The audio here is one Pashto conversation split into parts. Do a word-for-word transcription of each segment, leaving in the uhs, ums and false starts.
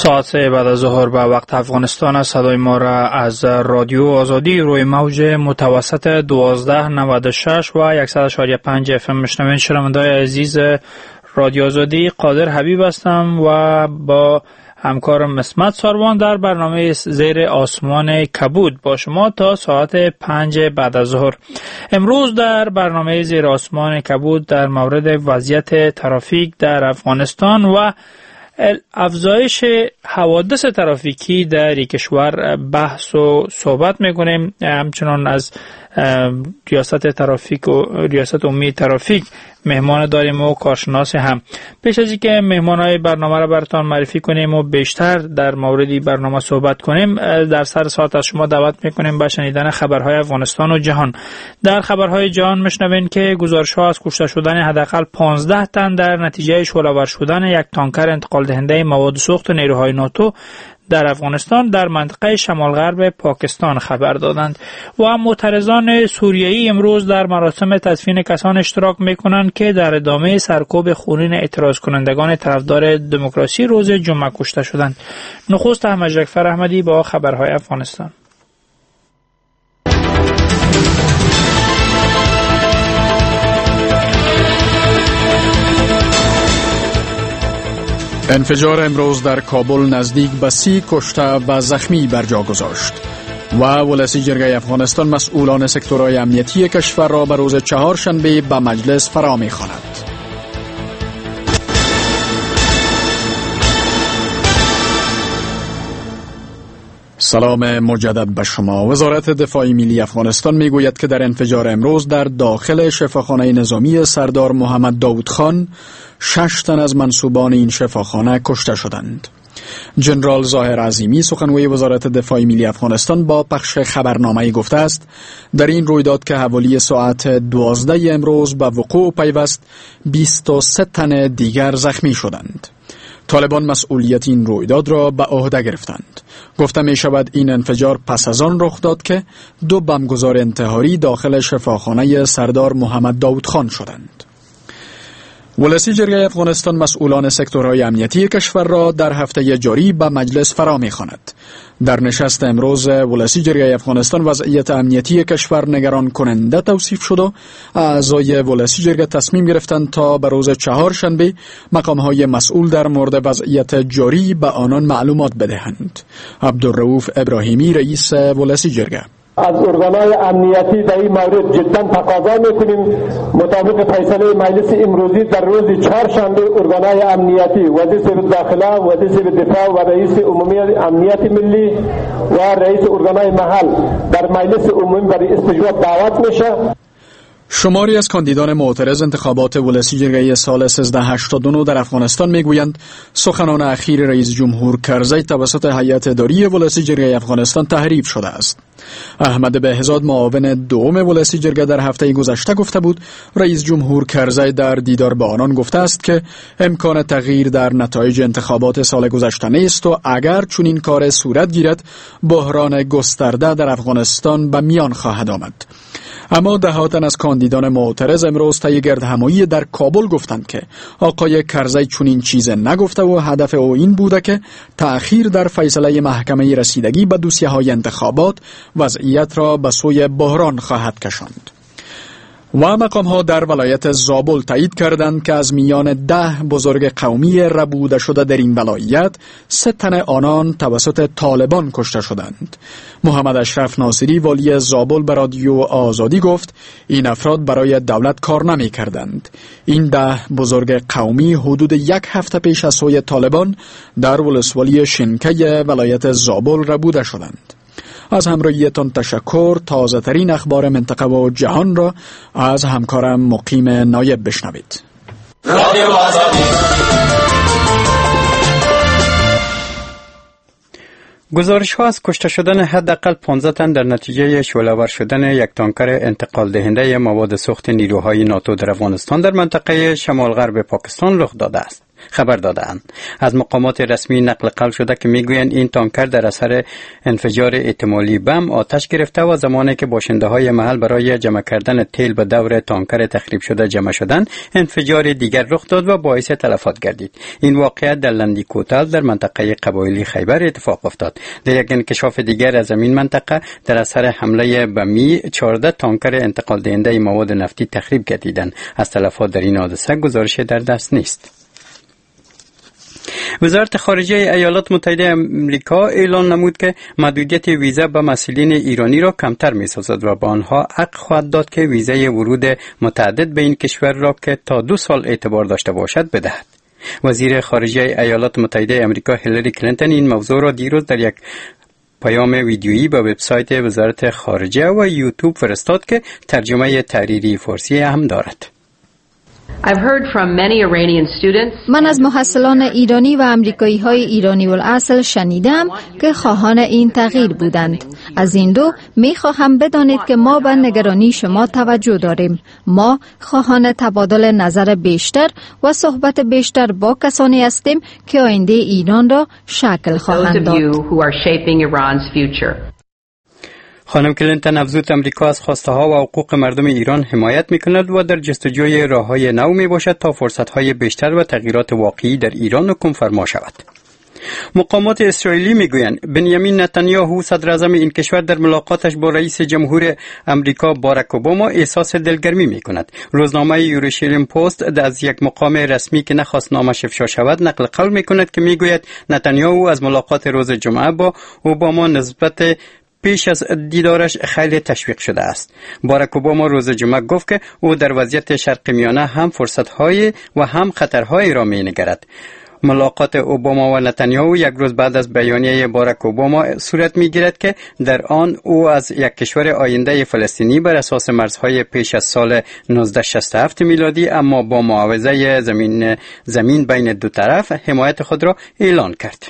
ساعت سه بعد از ظهر به وقت افغانستان است. صدای ما را از رادیو آزادی روی موج متوسط دوازده نود و شش و صد و یک و پنج اف ام میشنوین. شنونده‌های عزیز رادیو آزادی، قادر حبیب هستم و با همکارم اسمت ساروان در برنامه زیر آسمان کبود با شما تا ساعت پنج بعد از ظهر. امروز در برنامه زیر آسمان کبود در مورد وضعیت ترافیک در افغانستان و افزایش حوادث ترافیکی در کشور بحث و صحبت میکنیم. همچنان از ریاست ترافیک و ریاست عمومی ترافیک مهمان داریم و کارشناس هم. پیش از اینکه مهمانای برنامه را براتون معرفی کنیم و بیشتر در موردی برنامه صحبت کنیم، در سر ساعت از شما دعوت میکنیم به شنیدن خبرهای افغانستان و جهان. در خبرهای جهان میشنوین که گزارش‌ها از کشته شدن حداقل پانزده تن در نتیجه شعله‌ور شدن یک تانکر انتقال دهنده مواد سوخت نیروهای ناتو در افغانستان در منطقه شمال غرب پاکستان خبر دادند. و معترضان سوریه‌ای امروز در مراسم تدفین کسان اشتراک میکنند که در ادامه سرکوب خونین اعتراض کنندگان طرفدار دموکراسی روز جمعه کشته شدند. نخست احمد جعفر احمدی با خبرهای افغانستان. انفجار امروز در کابل نزدیک به سی کشته و زخمی بر جا گذاشت و ولسی جرگه افغانستان مسئولان سکتورهای امنیتی کشور را به روز چهارشنبه به مجلس فرا می‌خواند. سلام مجدد به شما. وزارت دفاع ملی افغانستان میگوید که در انفجار امروز در داخل شفاخانه نظامی سردار محمد داود خان شش تن از منصوبان این شفاخانه کشته شدند. جنرال ظاهر عظیمی سخنگوی وزارت دفاع ملی افغانستان با پخش خبرنامه‌ای گفته است در این رویداد که حوالی ساعت دوازده امروز به وقوع پیوست بیست و سه تن دیگر زخمی شدند. طالبان مسئولیت این رویداد را به عهده گرفتند. گفته می شود این انفجار پس از آن رخ داد که دو بمبگذار انتحاری داخل شفاخانه سردار محمد داود خان شدند. ولسی جرگه افغانستان مسئولان سکتورهای امنیتی کشور را در هفته جاری به مجلس فرا می‌خواند. در نشست امروز ولسی جرگه افغانستان وضعیت امنیتی کشور نگران کننده توصیف شد و اعضای ولسی جرگه تصمیم گرفتند تا به روز چهارشنبه مقام‌های مسئول در مورد وضعیت جاری به آنان معلومات بدهند. عبدالرؤوف ابراهیمی رئیس ولسی جرگه: از ارگان‌های امنیتی در این مورد جدا تقاضا می‌کنیم مطابق فیصله مجلس امروزی در روز چهارشنبه ارگان‌های امنیتی وزیر داخله، وزیر دفاع و رئیس عمومی امنیت ملی و رئیس ارگان‌های محل در مجلس عمومی برای استجواب دعوت میشه. شماری از کاندیدان معترض انتخابات ولسی جرگه سال سیزده هشتاد و نه در افغانستان میگویند سخنان اخیر رئیس جمهور کرزی توسط هیئت اداری ولسی جرگه افغانستان تحریف شده است. احمد بهزاد معاون دوم ولسی جرگه در هفته گذشته گفته بود رئیس جمهور کرزی در دیدار با آنان گفته است که امکان تغییر در نتایج انتخابات سال گذشته نیست و اگر چون این کار صورت گیرد بحران گسترده در افغانستان به میان خواهد آمد. اما دهاتن از کاندیدان معترض امروز طی گردهمایی در کابل گفتند که آقای کرزی چنین چیز نگفته و هدف او این بوده که تأخیر در فیصله محکمه رسیدگی به دوسیه‌های انتخابات وضعیت را به سوی بحران خواهد کشاند. و مقام‌ها در ولایت زابل تایید کردند که از میان ده بزرگ قومی ربوده شده در این ولایت سه تن آنان توسط طالبان کشته شدند. محمد اشرف ناصری والی زابل به رادیو آزادی گفت این افراد برای دولت کار نمی کردند. این ده بزرگ قومی حدود یک هفته پیش از سوی طالبان در ولسوالی شنکه ولایت زابل ربوده شدند. از همراهیتان تشکر. تازه ترین اخبار منطقه و جهان را از همکارم مقیم نایب بشنوید. رادیو آزادی. گزارش ها از کشته شدن حداقل پانزده تن در نتیجه شعله‌ور شدن یک تانکر انتقال دهنده مواد سوخت نیروهای ناتو در افغانستان در منطقه شمال غرب پاکستان رخ داده است. خبر دادند. از مقامات رسمی نقل قول شده که میگویند این تانکر در اثر انفجار احتمالی بم آتش گرفته و زمانی که باشنده های محل برای جمع کردن تیل به دور تانکر تخریب شده جمع شدند، انفجار دیگر رخ داد و باعث تلفات گردید. این واقعیت در لندی کوتل در منطقه قبایلی خیبر اتفاق افتاد. در یک انکشاف دیگر از این منطقه در اثر حمله بمی چهارده تانکر انتقال دهنده مواد نفتی تخریب گردیدند. از تلفات در این حادثه گزارش در دست نیست. وزارت خارجه ایالات متحده آمریکا اعلام نمود که محدودیت ویزا به مسئولین ایرانی را کمتر می‌سازد و به آنها حق خواهد داد که ویزای ورود متعدد به این کشور را که تا دو سال اعتبار داشته باشد بدهد. وزیر خارجه ایالات متحده آمریکا هیلاری کلینتون این موضوع را دیروز در یک پیام ویدیویی به وبسایت وزارت خارجه و یوتیوب فرستاد که ترجمه تحریری فارسی هم دارد. I've heard from many Iranian students. من از محصلان ایرانی و آمریکایی های ایرانی الاصل شنیدم که خواهان این تغییر بودند. از این دو می خواهم بدانید که ما به نگرانی شما توجه داریم. ما خواهان تبادل نظر بیشتر و صحبت بیشتر با کسانی هستیم که آینده ایران را شکل خواهند داد. خانم کلینتون افزود امریکا از خواسته ها و حقوق مردم ایران حمایت میکند و در جستجوی راههای نو می باشد تا فرصت های بیشتر و تغییرات واقعی در ایران حکم فرما شود. مقامات اسرائیلی میگویند بنیامین نتانیاهو صدر اعظم این کشور در ملاقاتش با رئیس جمهور امریکا باراک اوباما احساس دلگرمی میکند. روزنامه یوروشلیم پست از یک مقام رسمی که نخواست نامش افشا شود نقل قول میکند که میگوید نتانیاهو از ملاقات روز جمعه با اوباما نسبت پیش از دیدارش خیلی تشویق شده است. باراک اوباما روز جمعه گفت که او در وضعیت شرق میانه هم فرصت‌های و هم خطرهایی را می‌نگرد. ملاقات اوباما و نتانیاهو یک روز بعد از بیانیه باراک اوباما صورت می‌گیرد که در آن او از یک کشور آینده فلسطینی بر اساس مرزهای پیش از سال نوزده شصت و هفت میلادی اما با معاوضه زمین زمین بین دو طرف حمایت خود را اعلان کرد.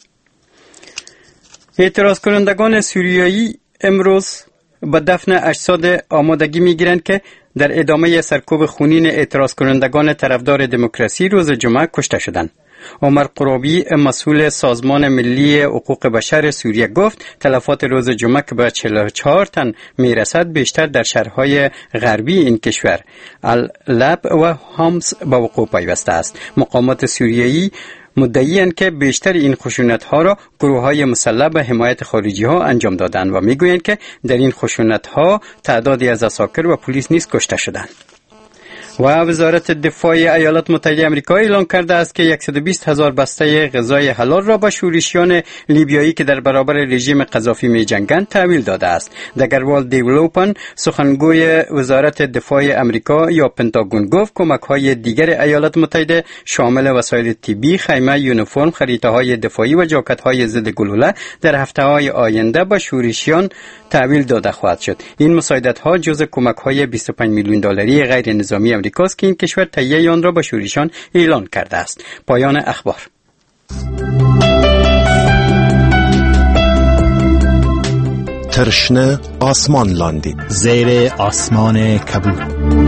اعتراض کنندگان سوریایی امروز به دفن اجساد آمادگی میگیرند که در ادامه سرکوب خونین اعتراض کنندگان طرفدار دموکراسی روز جمعه کشته شدند. عمر قرابی مسئول سازمان ملی حقوق بشر سوریه گفت تلفات روز جمعه که به چهل و چهار تن میرسد بیشتر در شهرهای غربی این کشور العلب و حمص به وقوع پیوسته است. مقامات سوریایی مدعی‌اند که بیشتر این خشونت‌ها را گروه‌های مسلح به حمایت خارجی‌ها انجام دادند و می‌گویند که در این خشونت‌ها تعدادی از عساکر و پلیس نیز کشته شدند. و وزارت دفاع ایالات متحده آمریکا اعلام کرده است که صد و بیست هزار بسته غذای حلال را به شورشیان لیبیایی که در برابر رژیم قذافی می‌جنگند تحویل داده است. دگروال دیولوپن سخنگوی وزارت دفاع آمریکا یا پنتاگون گفت کمک‌های دیگر ایالات متحده شامل وسایل طبی، خیمه، یونیفرم، خریده‌های دفاعی و جاکت‌های ضد گلوله در هفته‌های آینده به شورشیان تحویل داده خواهد شد. این مساعدت‌ها جزء کمک‌های بیست و پنج میلیون دلاری غیر نظامی امریکاست که این کشور تهیه آن را به شورشیان اعلان کرده است. پایان اخبار. ترشنه آسمان لاندید زیر آسمان کبود.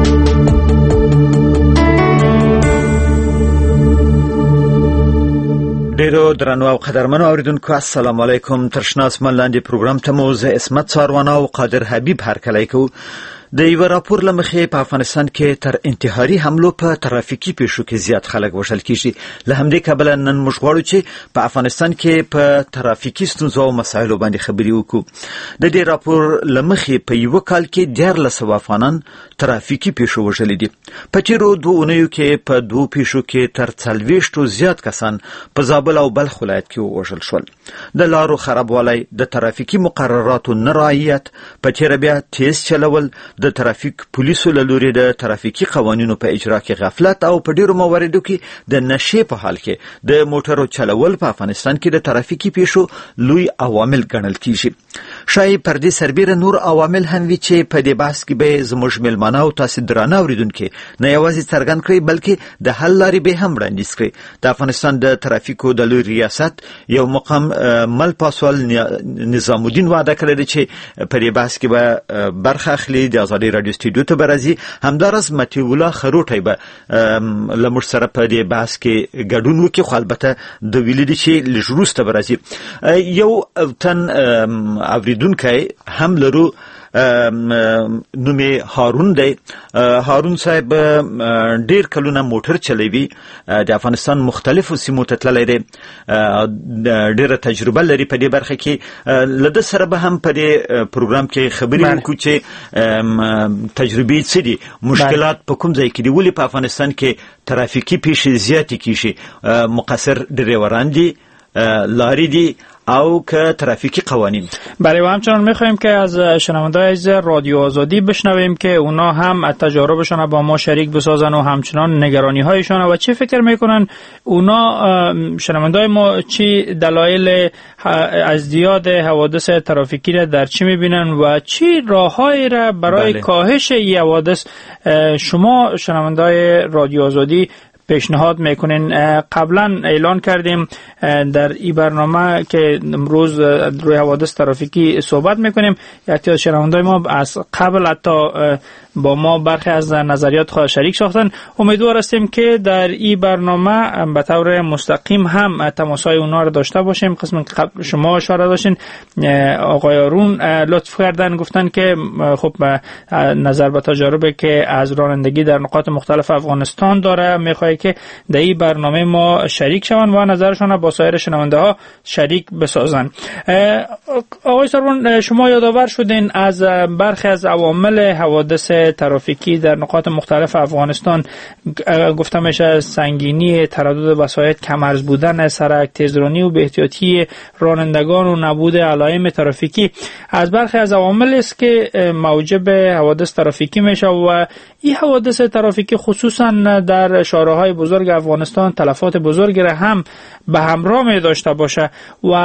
ډیرو درنو او قدرمنو اوریدونکو السلام علیکم. ترشنه آسمان لاندې پروګرام ته مو زه اسمت څاروانه او قادر حبیب هرکلی کوو. د یو راپور له مخې په افغانستان کې تر انتحاري حملو په ترافیکي پیښو کې زیات خلک وژل کیږي. له همدې کبله نن موږ غواړو چې په افغانستان کې په ترافیکي ستونزو او مسایلو باندې خبرې وکړو. د دې راپور له مخې په یو کال کې دیارلس سوه افغانان ترافیکي پیښو وژلي دي. په تیرو دوه اونیو کې په دوو پیښو کې تر څلوېښتو زیات کسان په زابل او بلخ ولایت کې ووژل شول. د لارو خرابوالی، د ترافیکي مقرراتو نه رعایت، په تیره بیا تیز چلول، د ترافیک پولیسو له لوري د ترافیکي قوانینو په اجرا کې غفلت او په ډیرو مواردو کې د نشې په حال کې د موټرو چلول په افغانستان کې د ترافیکي پیښو لوی عوامل ګڼل کیږي. شاید پر دې سربیره نور عوامل هم وي چې په دې بحث کې به زموږ میلمانه او تاسو درانه اوریدونکو نه یوازې څرګند کړي بلکې د حل لارې به هم وړاندیز کړي. د افغانستان د ترافیکو د لوی ریاست یو مقام مل پاسوال نظام الدین وعده کړی دی چې په دې بحث کې به برخه اخلي. د آزادی رادیو استودیو ته برازي همدارس متیولا خروټی به لمر سره په دې بحث کې ګډون وکړي، خو البته د ویل دي چې لږ برازي یو تن اوریدونکي هم لرو نومي هارون دی. هارون صاحب ډیر کلونه موټر چلوي، د افغانستان مختلفو سیمو ته تللی دی، ډیره تجربه لري په دې برخه کې. لده سره به هم په دې پروګرام کې خبرې وکړو چې تجربې څه دي، مشکلات په کوم ځای کې دي، ولې په افغانستان کې ترافیکي پیښې زیاتې کیږي، مقصر ډریوران دي، لاری دی او که ترافیکی قوانین. برای و همچنان میخوایم که از شنونده‌های از رادیو آزادی بشنویم که اونا هم تجاربشون با ما شریک بسازن و همچنان نگرانی هایشون و چی فکر میکنن اونا شنونده‌های ما، چی دلایل ازدیاد حوادث ترافیکی را در چی میبینن و چی راههایی را برای بله. کاهش این حوادث شما شنونده‌های رادیو آزادی پیشنهاد میکنین. قبلا اعلان کردیم در این برنامه که امروز روی حوادث ترافیکی صحبت میکنیم. یکی از شنونده‌های ما از قبل حتی با ما برخی از نظریات خود شریک ساختن. امیدوار هستیم که در این برنامه به طور مستقیم هم تماسهای اونا رو داشته باشیم. قسم قبل شما اشاره داشتین، آقای آرون لطف کردن گفتن که خب نظر به تجاربی که از رانندگی در نقاط مختلف افغانستان داره میخواد که در این برنامه ما شریک شوند و نظرشون با سایر شنونده ها شریک بسازن. آقای سروان، شما یادآور شدین از برخی از عوامل حوادث ترافیکی در نقاط مختلف افغانستان. گفته میشه سنگینی تردد وسایط، کم‌ارز بودن سرک، تیزرانی و بی‌احتیاطی رانندگان و نبود علائم ترافیکی از برخی از عوامل است که موجب حوادث ترافیکی میشه و این حوادث ترافیکی خصوصا در شهرهای بزرگ افغانستان تلفات بزرگی را هم به همراه می داشته باشه و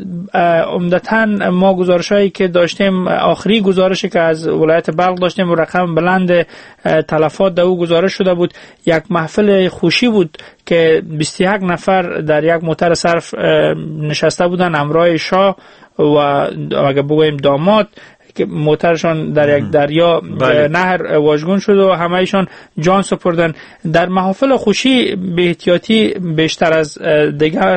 عمدتاً ما گزارشایی که داشتیم، آخری گزارشی که از ولایت بلخ داشتیم و رقم بلند تلفات در او گزارش شده بود. یک محفل خوشی بود که بیست و یک نفر در یک موتر صرف نشسته بودن همراه شاه و اگه بگویم داماد که موترشان در یک دریا بله. نهر واژگون شد و همه ایشان جان سپردن. در محافل خوشی به احتیاطی بیشتر از دیگر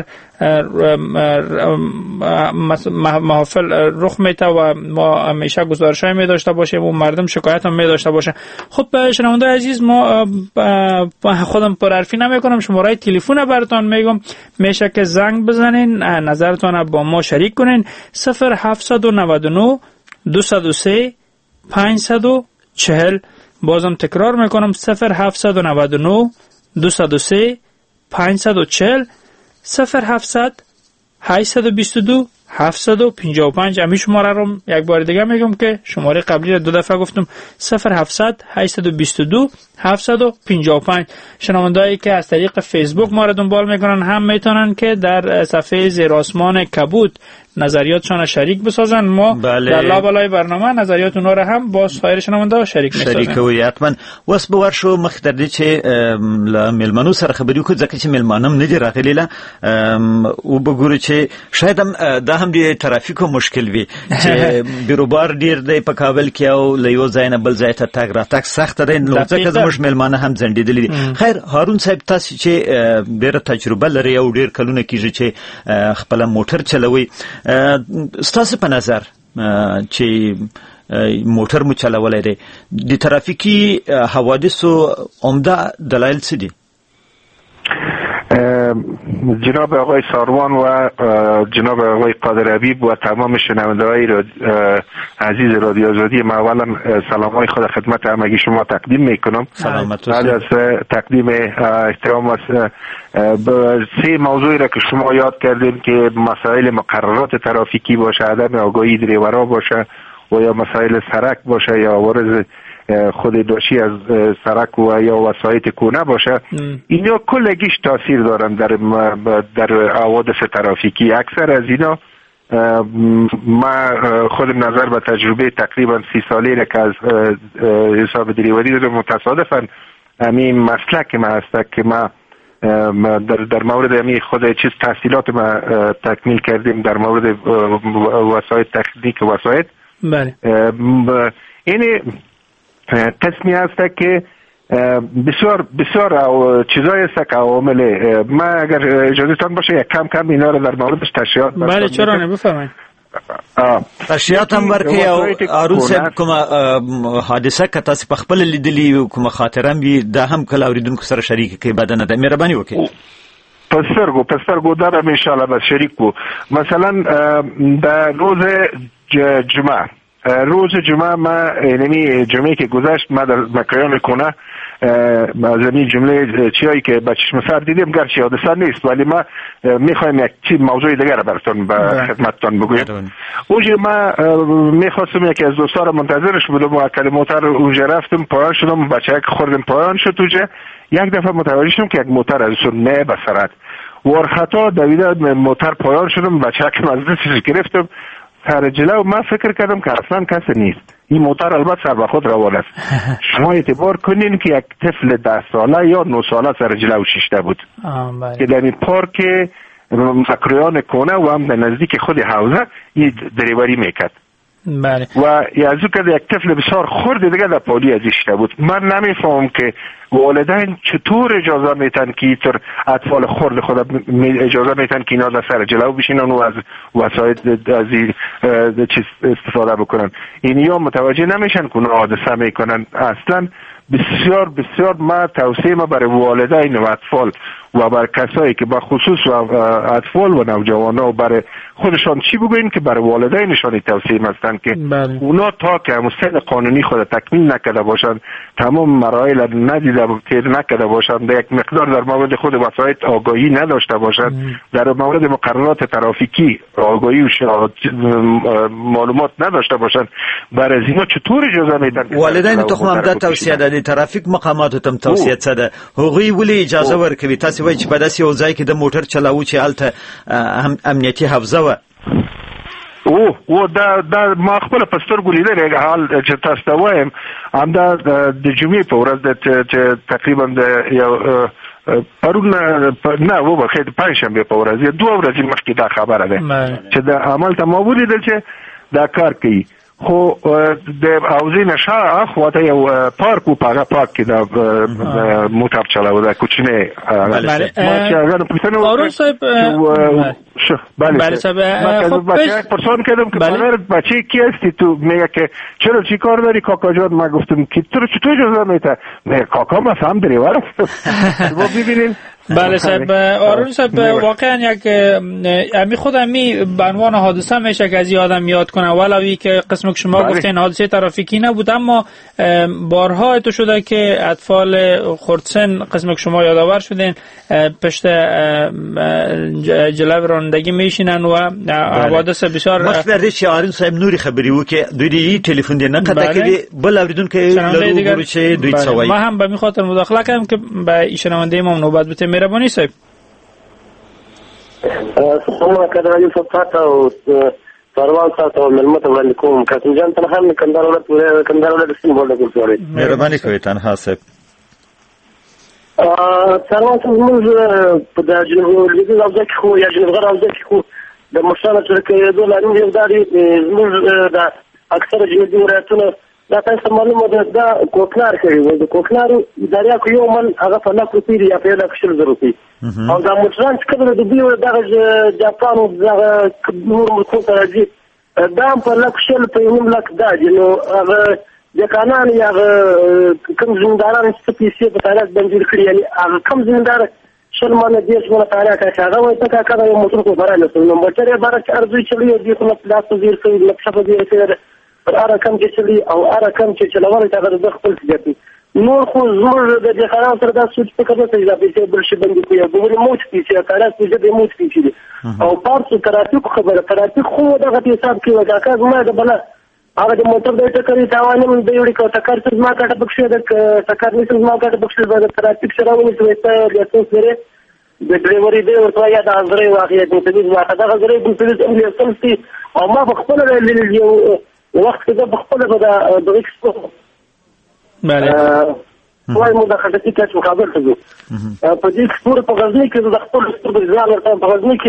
محافل رخ میته و ما همیشه گزارشای می داشته باشیم و مردم شکایت هم می داشته باشه. خب شنونده عزیز، ما خودم پرحرفی نمی کنم، شماره تلفن براتون میگم، میشه که زنگ بزنین، نظرتون با ما شریک کنین. صفر هفتصد و نود و نه دویست و سه پانصد و چهل. بازم تکرار میکنم، صفر هفتصد و نود و نه دویست و سه پانصد و چهل، صفر هفتصد هشتصد و بیست و دو هفتصد و پنجاه و پنج. امی شماره رو یک بار دیگه میگم که شماره قبلی رو دو دفعه گفتم، صفر هفتصد هشتصد و بیست و دو هفتصد و پنجاه و پنج. شنوندهایی که از طریق فیسبوک ما رو دنبال میکنن هم میتونن که در صفحه زیر آسمان کبود نظریاتشان شریک بسازن. ما بله. در لابلای برنامه نظریات اونا رو هم با سایر شنونده شریک میسازن. شریک وي حتما. وس به ورشو مخ در دې چې ملمنو سره خبرې وکړو، ځکه چې ملمانم نه دي راغلي له او بګورو چې شاید دا هم د ترافیکو مشکل وي چې بیروبار ډیر دی په کابل کې او له یو ځای نه بل ځای ته تګ راتګ سخت دی، نو ځکه زموږ ملمانه هم ځنډېدلي دي. خیر هارون صاحب، تاسو چې ډیره تجربه لري او ډیر کلونه کېږي چې خپل موټر چلوي، ستاسو په نظر چې موټر مو چلولای دی، د ترافیکي حوادثو عمده دلایل څه دي؟ جناب آقای ساروان و جناب آقای قادر حبیب و تمام شنونده‌های عزیز رادیو آزادی، ما اولا سلام‌های خود خدمت همگی شما تقدیم میکنم. سلامت بعد از تقدیم احترام از سه موضوعی را که شما یاد کردین که مسائل مقررات ترافیکی باشه، عدم آگاهی دریورا باشه و یا مسائل سرک باشه یا عوارض خود داشتی از سرک و یا وسایط کونه باشه، اینا کلگیش تاثیر دارن در در حوادث ترافیکی. اکثر از اینا ما خودم نظر به تجربه تقریبا سی ساله را که از حساب دریوری رو متصادفاً همین مسلک ما هست که ما در در مورد همین خود چیز تحصیلات ما تکمیل کردیم در مورد وسایط، تکنیک وسایط. بله. یعنی قسمی است که بسیار بسیار چیزایی است که عوامل ما اگر اجازهتان باشه یک کم کم اینا رو در موردش تشریحات بله چرا نه بفرمایید. تشریحات هم ورکړي او هارون صاحب کومه حادثه که تاسو په خپل لیدلې کومه خاطره وي دا هم کله اوریدونکو سره شریک کړئ بدنه ده مهرباني وکړئ. پسرگو پسرگو دارم انشاءالله بس شریک کو. مثلا در روز جمعه روز جمعه ما یعنی جمعه که گذشت ما در مکران کنه از این جمله چیایی که با چشم سر دیدیم گرچه حادثه نیست ولی ما میخوایم یک چیز موضوع دیگر براتون به خدمتتان بگویم. اونجا ما میخواستم یکی از دوستا رو منتظرش بودم و کلماتر اونجا رفتم پایان شدم بچه یک خوردم پایان شد اونجا یک دفعه متوجه شدم که یک موتر از اون نه بسرد و خطا دویده موتر پایان شدم بچه که از دستش گرفتم سر جلو ما فکر کردم که اصلا کسی نیست. این موتر البته سر به خود روان است. شما اعتبار کنین که یک طفل ده ساله یا نه ساله سر جلو شیشته بود که در این پارک مکریان کنه و هم در نزدیک خود حوزه این دریوری میکرد. بله. و از او که یک طفل بسیار خرد دیگه در پالی از ایشته بود. من نمیفهم که والدین چطور اجازه میتن که تر اطفال خرد خود اجازه میتن که اینا در سر جلو بشینن و از وسایل از این چیز استفاده بکنن. اینیا متوجه نمیشن که حادثه میکنن. اصلا بسیار بسیار ما توصیه ما برای والدین و اطفال و برای کسایی که با خصوص و اطفال و نوجوانان و برای خودشان چی بگوین که برای والدینشان توصیه هستند که بله. اونا تا که مستند قانونی خود تکمیل نکرده باشند تمام مراحل ندیده که نکرده باشند یک مقدار در مورد خود وسایل آگاهی نداشته باشند در مورد مقررات ترافیکی آگاهی و معلومات نداشته باشند برای اینا چطور اجازه میدن والدین تو خو هم دا توصیه ده ترافیک مقامات تم توصیه ده هغوی ولی اجازه ورکوي تاسو وایي چې په داسې یو ځای کې د موټر چلاو چې هلته امنیتي حفظه وه او او دا دا ما خپل په سترګو لیدل حال چې تاسو ته وایم همدا د جمعې په ورځ د تقریبا د یو پرون نه و بخیر پنځشنبه په ورځ دوه ورځې مخکې دا خبره ده چې د عمل ته ما ولیدل چې دا کار کوي خو د حوزې نشه اخواته یو پارک و پاگه پارک که دا موتر چلاو دا کچنه بله آرون صاحب بله صاحب بچه پرسان کردم که بله بچه کی هستی تو میگه که چرا چی کار داری کاکا جان ما گفتم که تو چطور اجازه میته میگه کاکا ما هم دریور با ببینین بله صاحب آرون صاحب واقعا یک امی خود امی به عنوان حادثه میشه که از یادم یاد کنه ولوی که قسم که شما گفتین حادثه ترافیکی نبود اما بارها تو شده که اطفال خردسن قسم که شما یادآور شدین پشت جلو رانندگی میشینن و حوادث بسیار مخبرش آرون صاحب نوری خبری و که دوی تلفن دی نه قطع کړي بل اوریدون که لرو چې دوی څوای ما هم به می خاطر مداخله کردم که به شنونده ما نوبت بده مهربانی صاحب. سلام علیکم صفات او سروان صاحب او ملمت علیکم قاسم جان تنها من کندهار ولایت کندهار ولایت سیم بوله کوي. مهرباني کوي تنها صاحب. سروان صاحب موږ په د جنوب لیدل او ځکه خو یا جنوب غره او ځکه خو د مشانه ترکیه دولاري یو داري موږ د اکثر جنوبي ولایتونو دا تاسو معلومه ده دا کوکنار کوي د کوکنار دریا کو یو من هغه په لکه روپی یا په لکه شل روپی او دا موټران چې کله د دوی دغه جاپان او دغه نور ملکونو ته راځي دا په لکه شل په یو لک دا نو هغه د قانون یا کوم زمینداران چې پیسې په تاریخ باندې کړی یعنی هغه کوم زمیندار شل مانه دې څو تاریخ کې هغه وایي ته کاکا یو موټر کو برابر نو موټر یې بارک ارزوي چلی دی په پلاستو زیر کوي لکه په دې کې پر اره کم چې چلی او اره کم چې چلول ته د خپل ځګتی نور خو زموږ د دې خراب سره د سوچ په کده ته اضافه شي بل شي باندې کوي ګورې موټ پیسې کارا چې د موټ پیسې او پارڅ ترافیک خبره ترافیک خو دغه حساب کې وکاکا زما د بل هغه د موټر د ټکرې تاوانم د یوړي کو تکر څخه ما کاټه بخښه د تکر نشم ما کاټه بخښه د ترافیک سره ونی څه ته د څه سره د ډرایوري دی ورته یا د ازرې واقعي د تدریس واقعه د ازرې د تدریس امنیت او ما خپل لیدل یو وقت کې د خپل د د ایکسپو بله وای مو د خدای کې څه خبر ته په دې ایکسپو په غزنی کې د خپل سترګې ځان ورته په غزنی کې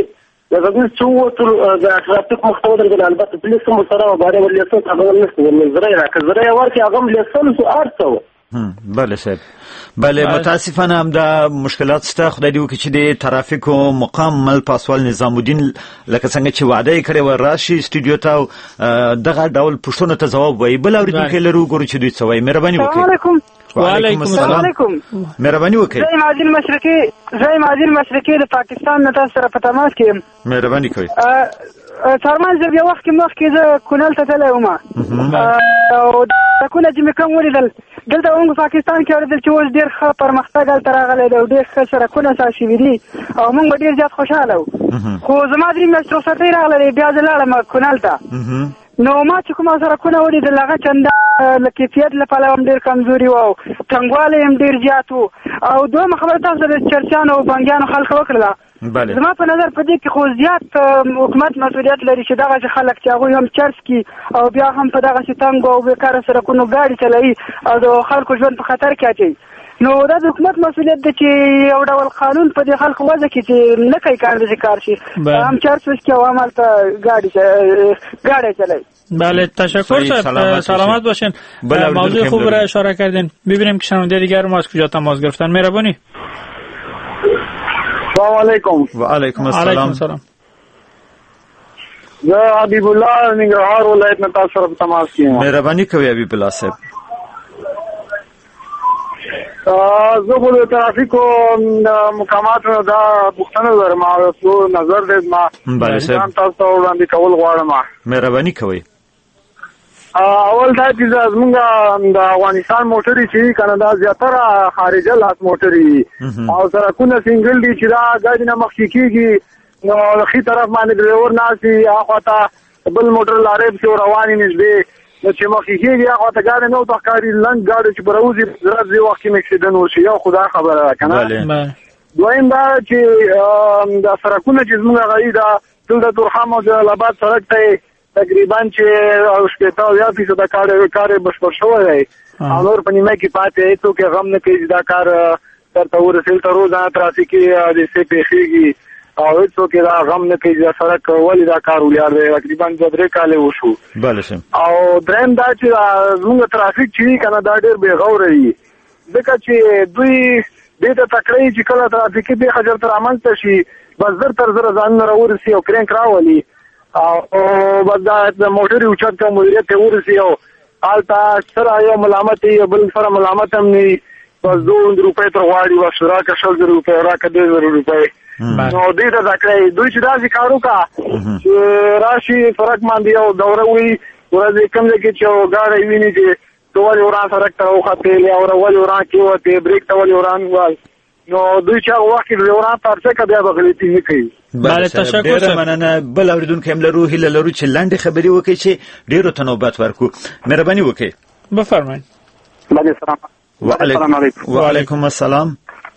لکه دوی څه ووتل د ټرافیک مخ ته ودرېدل، البته پولیس هم ورسره وه، بارې ورلیسنس هغه هم نشته، زره یې راکړه، زره یې ورکړې هغه هم لیسنس و هر څه و. بله صاحب، بله متاسفانه هم دا مشکلات شته. خدای دې وکړي چې د ترافیکو مقام مل پاسوال نظام الدین لکه څنګه چې وعده یې کړې وه راشي استودیو ته او دغه ډول پوښتنو ته ځواب وایي. بل اورېدونکی لرو، ګورو چې دوی څه وایي. مهرباني وکړئ. السلام علیکم. وعلیکم السلام. مهرباني وکړئ. زه مازین مشرقي زه مازین مشرقي د پاکستان نه تاسو سره په تماس کې یم. مهرباني کوئ. څارمان زه بیا وخت کې مخکې زه کونړ ته تللی وم او ټکونه چې مې کوم ولیدل دلته موږ پاکستان کې اورېدل چې اوس ډېر ښه پرمختګ هلته راغلی دی او ډېر ښه سړکونه ساز شوي دي او موږ به ډېر زیات خوشحاله وو. خو زما درې میاشتې رخصتۍ راغلی دی، بیا زه لاړم کونړ ته. نو ما چې کومه سړکونه ولیدل هغه چنده له کیفیت له پلوه هم ډېر کمزوري وو او تنګوالی هم ډېر زیات و. او دویمه خبره تاسو د چرسیانو او بنګیانو خلک وکړله. زما په نظر په دې کې خو زیات حکومت مسؤلیت لري چې دغسې خلک چې هغوی هم چرس کي او بیا هم په دغسې تنګو او بېکاره سړکونو ګاډي چلوي او د خلکو ژوند په خطر کې اچوي. نو دا د حکومت مسؤلیت دی چې یو ډول قانون په دې خلکو وضع کړي چې نه کوي کار داسې کار شي، هم چرس وڅکي او هم هلته ګاډي ګاډی چلوي. بله تشکر صاحب، سلامت باشین. موضوع خوب را اشاره کردین. ببینیم که شنونده دیگر ما از کجا تماس گرفتن. مهربانی. السلام علیکم. و علیکم السلام. زه حبیب الله ننګرهار ولایت نه تاسو سره تماس کیم. مهرباني کوي حبیب الله صاحب. زه خو د ترافیکو مقاماتو دا پوښتنه لرم او څو نظر دې ما ځان تاسو وړاندې کول غواړم. مهرباني کوي. اول دا چې زمونږ د افغانستان موټرې چې کنه دا زیاتره خارجه لاس موټرې او سړکونه سنګل دي چې دا ګاډي نه مخکې کېږي نو ښي طرف باندې ډریور ناست وي، هاخوا ته بل موټر لارې پسې روان وي نږدې، نو چې مخکې کېږي هاخوا ته ګاډي نه ورته ښکاري، لنډ ګاډي چې به راوځي زر ځې وخت کې اکسیډنټ وشي. یو خو دا خبره ده که نه. دویم دا چې دا سړکونه چې زمونږ هغه دا دلته تورخم او جلالاباد سړک ته تقریبا چې شپېته اویا فیصده کار کار بشپړ شوی دی او نور په نیمه کې پاتې دی، څوک یې غم نه کوي چې دا کار درته ورسېدل، تر روزانه ترافیکي حادثې پېښېږي او هېڅوک یې دا غم نه کوي چې دا سړک ولې دا کار ولاړ دی. تقریبا دوه درې کاله وشو. او درېیم دا چې زموږ ترافیک چې وي که نه دا ډېر بې غوره وي، ځکه چې دوی دې ته تکړه چې کله ترافیکي پېښه ژر تر رامنځته شي بس زر تر زره ځانونه راورسي او کرینک راولي او بس دا د موټرې اوچت که مدیریت ته ورسي او هلته سره یو ملامت وي بل سره ملامت هم نه وي، بس دوه روپۍ تر غواړي، بس راکړه شل زره روپۍ راکړه درې زره روپۍ. نو دوی ته زده کړئ دوی چې داسې کار وکړه چې راشي سړک باندې یو دوره وي ورځې کوم ځای کې چې یو ګاډی ویني چې ته ولې وران سړک ته وختې او ولې وران کېوتې بریک ته ولې وران وال، نو دوی چې هغه وخت کې وران پرڅه که بیا به غلطي نه کوي. بله تشکر ډېره مننه. بل اورېدونکی هم لرو، هیله لرو چې لنډې خبرې وکړئ چې ډېرو ته نوبت ورکړو. مهرباني وکړئ. بفرمایئ. بله سلام. السلام علیکم. وعلیکم السلام.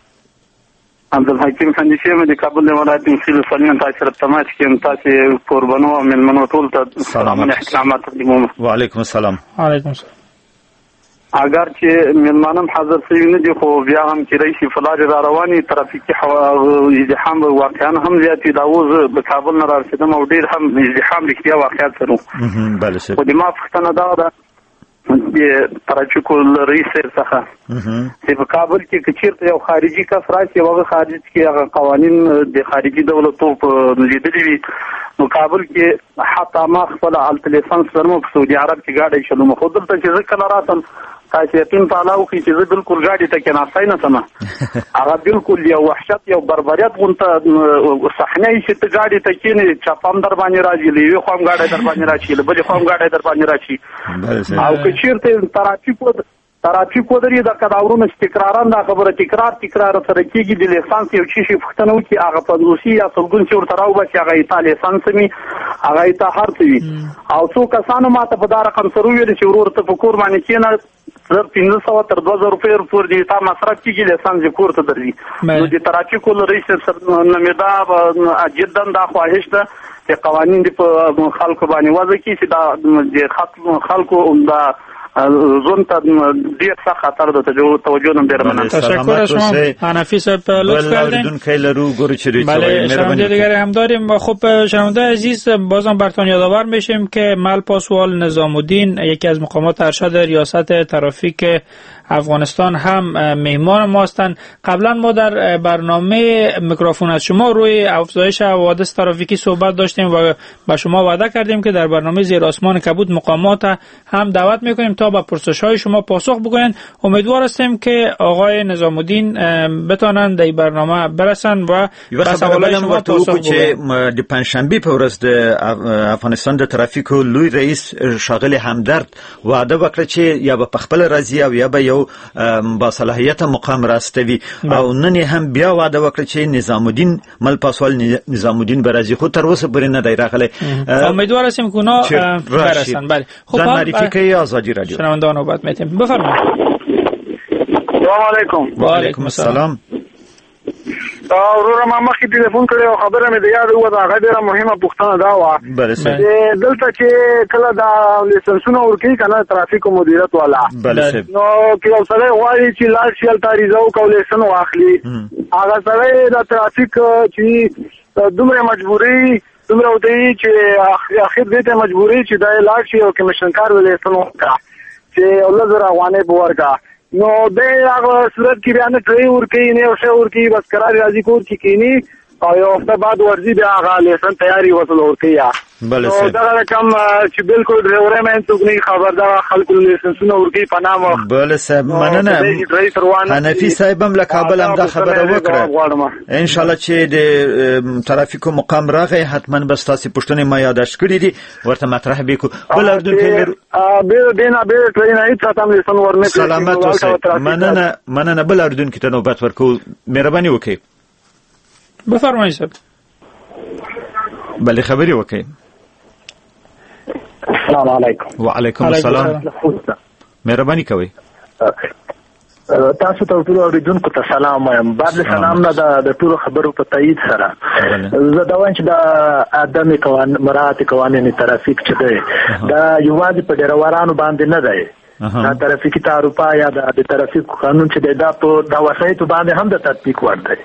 عبدالحکیم خندیشی مې د کابل د ولایت مسیل سلیمان تاسو سره تماس کې تاسو قربانو او مېلمنو ټول ته سلامونه احترامات تقدیموم. وعلیکم السلام. وعلیکم السلام. اگر چې مېلمانه حاضر شوي نه دي خو بیا هم چې رئیس فلارې را روانې ترافیکي ازدحام واقعا هم زیات دي. دا اوس د کابل نه رارسېدم او ډېر هم ازدحام رښتیا واقعیت سره خو د ما پوښتنه دا ده د ترافیکو له رئیس صاحب څخه چې په کابل کې که چېرته یو خارجي کس راشي او هغه خارج کې هغه قوانین د خارجي دولتو په لیدلي وي نو کابل کې حتی ما خپله هلته لیسنس لرم په سعودي عرب کې ګاډی چلوم خو دلته چې زه کله راتم تاسو یقین په الله وکړئ چې زه بالکل ګاډي ته کېناستی نه شم، هغه بالکل یو وحشت یو بربریت غونته صحنه یي چې ته ګاډي ته کېنې چپه هم در باندې راځي، له یوې خوا هم ګاډی در باندې راشي، له بلې خوا هم ګاډی در باندې راشي. او که چېرته ترافیک ترافیک ودرې دا که دا ورونه چې تکرارا دا خبره تکرار تکرار سره کېږي د لیسانس یو څه شي پوښتنه وکړي هغه پنځوسي یا سلګون چې ورته راوباسي هغه یې تا لیسانس وي هغه یې تا هر څه وي. او څو کسانو ما ته په دا رقم سره وویل چې ورور ته په کور باندې کېنه زر پنځه سوه تر دوه زره روپۍ پورې دې تا مصرف کېږي لیسانس دې کور ته درځي. نو د ترافیکو له رئیس نه مې دا جدا دا خواهش ده چې قوانین دې په خلکو باندې وضع کړي چې دا د خلکو دا ژوند ته ډېر سخت خطر ده. توجه نم ډېر مننه. تشکر از شما حنفی صاحب، لطف کردین. بله شنونده دیگری هم داریم. خب شنونده عزیز، بازم براتون یادآور میشیم که مل پاسوال نظام الدین، یکی از مقامات ارشد ریاست ترافیک افغانستان، هم مهمان ما هستند. قبلا ما در برنامه میکروفون از شما روی افزایش حوادث ترافیکی صحبت داشتیم و با شما وعده کردیم که در برنامه زیر آسمان کبود مقامات هم دعوت میکنیم تا به پرسش‌های شما پاسخ بگویند. امیدوار هستیم که آقای نظام الدین بتونن در برنامه برسن و به سوالات شما پاسخ بگویند. د پنجشنبه په ورځ د افغانستان د ترافیکو لوی رئیس شاغل همدرد وعده وکړه چې یا به خپل راځي او یا به یو با صلاحیت مقام راستوي، او نن هم بیا وعده وکړه چې نظام الدین مل پاسوال نظام الدین برازي، خو تر اوسه پورې نه دی راغلی. امیدوار هستیم که اونا برسن. بله خب ځان معرفي کوي آزادی رادیو شنوندگان نوبت میتیم. بفرمایید. سلام علیکم. و علیکم السلام. ورور ما مخکې ټلیفون کړی او خبره مې د یاد وه، د هغه ډېره مهمه پوښتنه دا وه چې دلته چې کله دا لیسنسونه ورکوي که نه ترافیکو مدیریت والا، نو که یو سړی غواړي چې لاړ شي هلته عریضه وکړي او لیسن واخلي، هغه سړی د ترافیک چې دومره مجبوري دومره ورته وي چې اخر دې ته مجبوري چې دا یې لاړ شي او کمیشنکار به لیسن وکړه چې اوله زره افغانۍ به ورکړه، نو د هغه صورت کې بیا نه ټرې ورکوي نه یو شی ورکوي، بس قرار راځي کور کې کښېني او یو هفته بعد ورځي بیا هغه لیسن تیاري وصل ورکوي. نو دغه رقم چې بالکل ډریورۍ مین څوک نه خبر، دغه خلکو لیسنسونه ورکوي په نامه. بله صاحب مننه. حنفي صاحب هم له کابل هم دا خبره وکړه. انشاءالله چې د ترافیکو مقام راغی حتما به ستاسې پوښتنې ما یاداشت کړي دي، ورته مطرح به کړو. بل اردونکی بېله دې نه بېله ټرې نه هېڅ چاته هم لیسن ورنه کړي. سلامت اوسئ. مننه مننه. بل اردونکي ته نوبت ورکوو. مهرباني وکړئ. بفرمایید صاحب. بله خبرې وکړئ. السلام علیکم. وعلیکم السلام. مهرباني کوئ. تاسو ته ټول اوریدونکو ته سلام وایم. بعد له سلام نه د ټولو خبرو په تایید سره زه دا وایم چې د عدم قوانین مراعات قوانین ترافیک چې دی دا یوازې په ډریورانو باندې نه دی، دا ترافیکي تعرفه یا د ترافیک قانون چې دی دا په د وسایطو باندې هم د تطبیق وړ دی.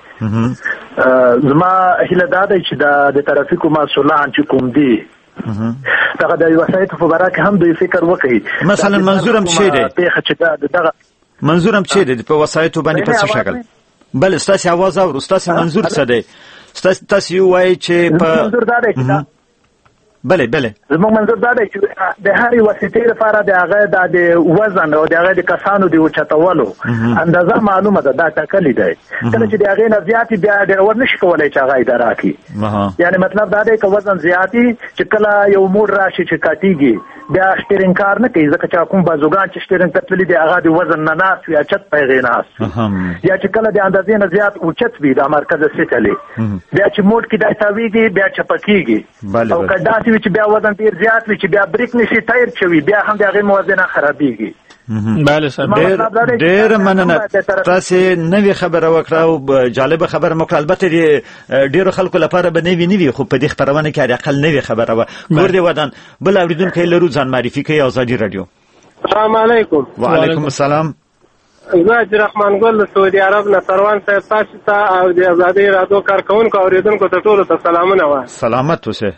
زما هیله دا دی چې د ترافیکو مسؤلان چې کوم دي دغه د وسایطو په باره کې هم دوی فکر وکړي. مثلا منظورم څه دی؟ دغه منظورم څه دی په وسایطو باندې په څه شکل؟ بله ستاسې اواز اورو. ستاسې منظور څه دی؟ تاسې ووایئ چې په منظور دا دی چې بله بله زموږ منظور دا دی چې د هرې وسیلې لپاره د هغه د وزن او د هغه د کسانو د اوچتولو اندازه معلومه ده، دا ټاکلې دی. کله چې د هغې نه زیاتې بیا ډریور نشي کولی چې هغه اداره کړي. یعنې مطلب دا دی که وزن زیاتې چې کله یو موډ راشي چې کاټېږي بیا شټیرینګ کار نه کوي، ځکه چې کوم بازوګان چې شټیرینګ ته تللي دي هغه د وزن نه ناست وي یا چت په هغې ناست وي، یا چې کله د اندازې نه زیات اوچت وي دا مرکز سیټلې بیا چې موډ کې دا تاویږي بیا چپه کېږي، او که داسې وي چې بیا وزن ډېر زیات وي چې بیا بریک نشي ټایر چوي بیا هم د هغې موازنه خرابېږي. بله صاحب ډېره مننه. تاسې نوې خبره وکړه او جالبه خبره مو کړه. البته ډېرو خلکو لپاره به نوې نه وي، خو په دې خپرونه کې حداقل نوې خبره وه. ګور دې ودان. بل اورېدونکی لرو، ځان معرفي کوي. آزادي رادیو. السلام علیکم. وعلیکم السلام. زه عبدالرحمن ګل د سعودي عرب نه سروان صاحب تاسو ته او د آزادۍ رادیو کارکوونکو اورېدونکو ته ټولو ته سلامونه وایم. سلامت اوسئ.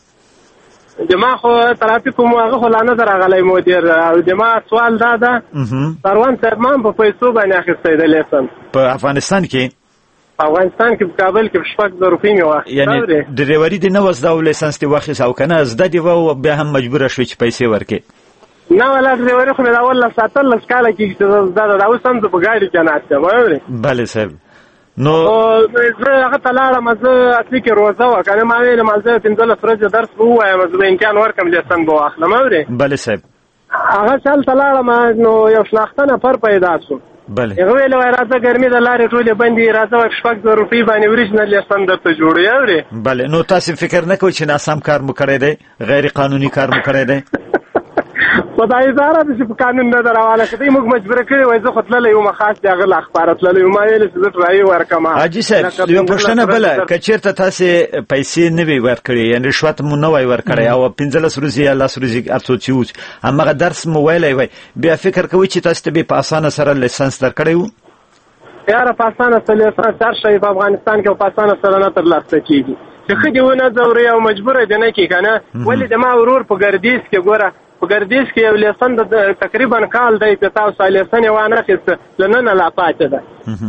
جما خو ترافیکو مو هغه خو لا نه راغلی مدیر، او جما سوال دا ده سروان صاحب ما په پیسو باندې اخیستی د لیسن په افغانستان کې په افغانستان کې په کابل کې شپږ زره روپۍ مې واخیستې. یعنې ډریوري دې نه وه زده او لیسنس دې واخیست او که نه زده دې وه او بیا هم مجبوره شوې چې پیسې ورکړې؟ نه ولا ډریوري خو مې دا اولس اتلس کاله کېږي چې زه زده ده، اوس هم زه په ګاډي کې ناست یم. واورې بله صاحب. نو زه هغه ته لاړم، زه اصلي کې روزه وه که نه ما ویلم زه پنځلس ورځې درس به ووایم، زه به امکان ورکړم لیسن به واخلم. اورې بله صاحب. هغه چې هلته لاړم نو یو شناخته نفر پیدا شو. بله هغه ویل وایي راځه ګرمي د لارې ټولې بندې راځه وایي شپږ زره روپۍ باندې وریجنل لیسن درته جوړوي. اورې بله. نو تاسې فکر نه کوئ چې ناسم کار مو کړی دی، غیر قانوني کار مو کړی دی؟ خدای زاره چې په قانون نه دروازه کړي موږ مجبور کړی وای زه خپل له یو مخاص دغه ل اخبارات له یو مایل چې زه راي ورکم. حاجی صاحب یو پښتنه بل کچیرته تاسو پیسې نه وی ورکړي یعنی رشوت مو نه وای ورکړي او پنځلس ورځې یا لاس ورځې ارڅو چوز همغه درس مو ویلای وای بیا فکر کوي چې تاسو ته په اسانه سره لیسانس درکړی وو؟ یاره په اسانه سره لیسانس هر شی په افغانستان کې په اسانه سره نه ترلاسه کیږي چې خدیونه ضروري او مجبور دي نه کی کنه. ولې د ما ورور په ګردیز کې ګوره په ګردیز کې یو لیسن د تقریبا کال دی په تاسو لیسن یو نه خسته لنن لا پاتې ده.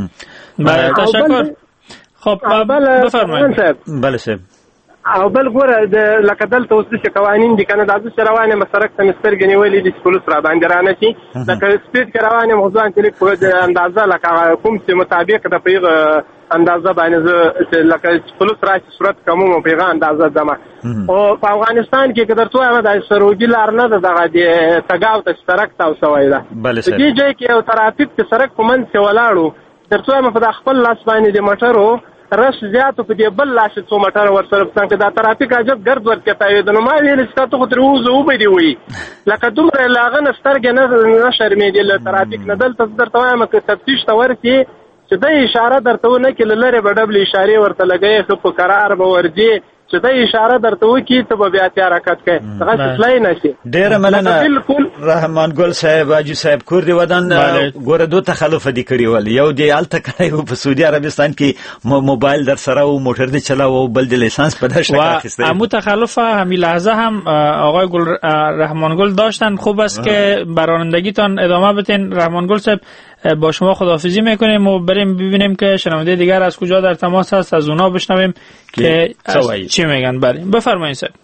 تشکر. خب بفرمایئ. بله صاحب. او بل ګوره د لکه دلته اوس چې قوانین دي کنه د ازو روانه مسرک سمستر غنی ویلې د پولیس را باندې رانه شي لکه سپیډ روانه موضوع چې په اندازه لکه کوم چې مطابق د پیغه اندازه باندې لکه پولیس راځي صورت کومه پیغه اندازه دمه او په افغانستان کې کدر څو د سرودی لار نه دغه د تګاو ته سرک تاسو وایي بله صاحب دې ځای کې یو ترافیک چې سرک په منځ کې ولاړو ترڅو ما په خپل لاس باندې د موټرو رش زیاتو په دې بل لاس څو موټر ورسره څنګه دا ترافیک عجب ګرد ورته تاوي د نو ما ویل چې تاسو خو تر وځو وبې دی وي لکه دومره لاغه نسترګ نه نه شرمېدل له ترافیک نه دلته درته وایم چې تفتیش ته ورتي چې د اشاره درته ونه کې لره به ډبل اشاره ورته لګي خو په قرار به ورځي چې د اشاره درته وکي ته به بیا تیار حرکت کوي هغه څه نه شي. ډېر مننه رحمان ګل صاحب حاجی صاحب کور دی ودان ګوره دوه تخلف دي کړی ول یو دی الته کړی په سعودي عربستان کې موبایل در سره او موټر دی چلاو او بل د لیسانس په داش راخسته و متخلف همین لحظه هم آقای گل رحمان گل داشتن. خوب است که برآیندگیتان ادامه بدین. رحمان گل صاحب با شما خداحافظی میکنیم و بریم ببینیم که شنونده دیگر از کجا در تماس هست از اونا بشنویم که چی میگن. بریم بفرمایید صاحب.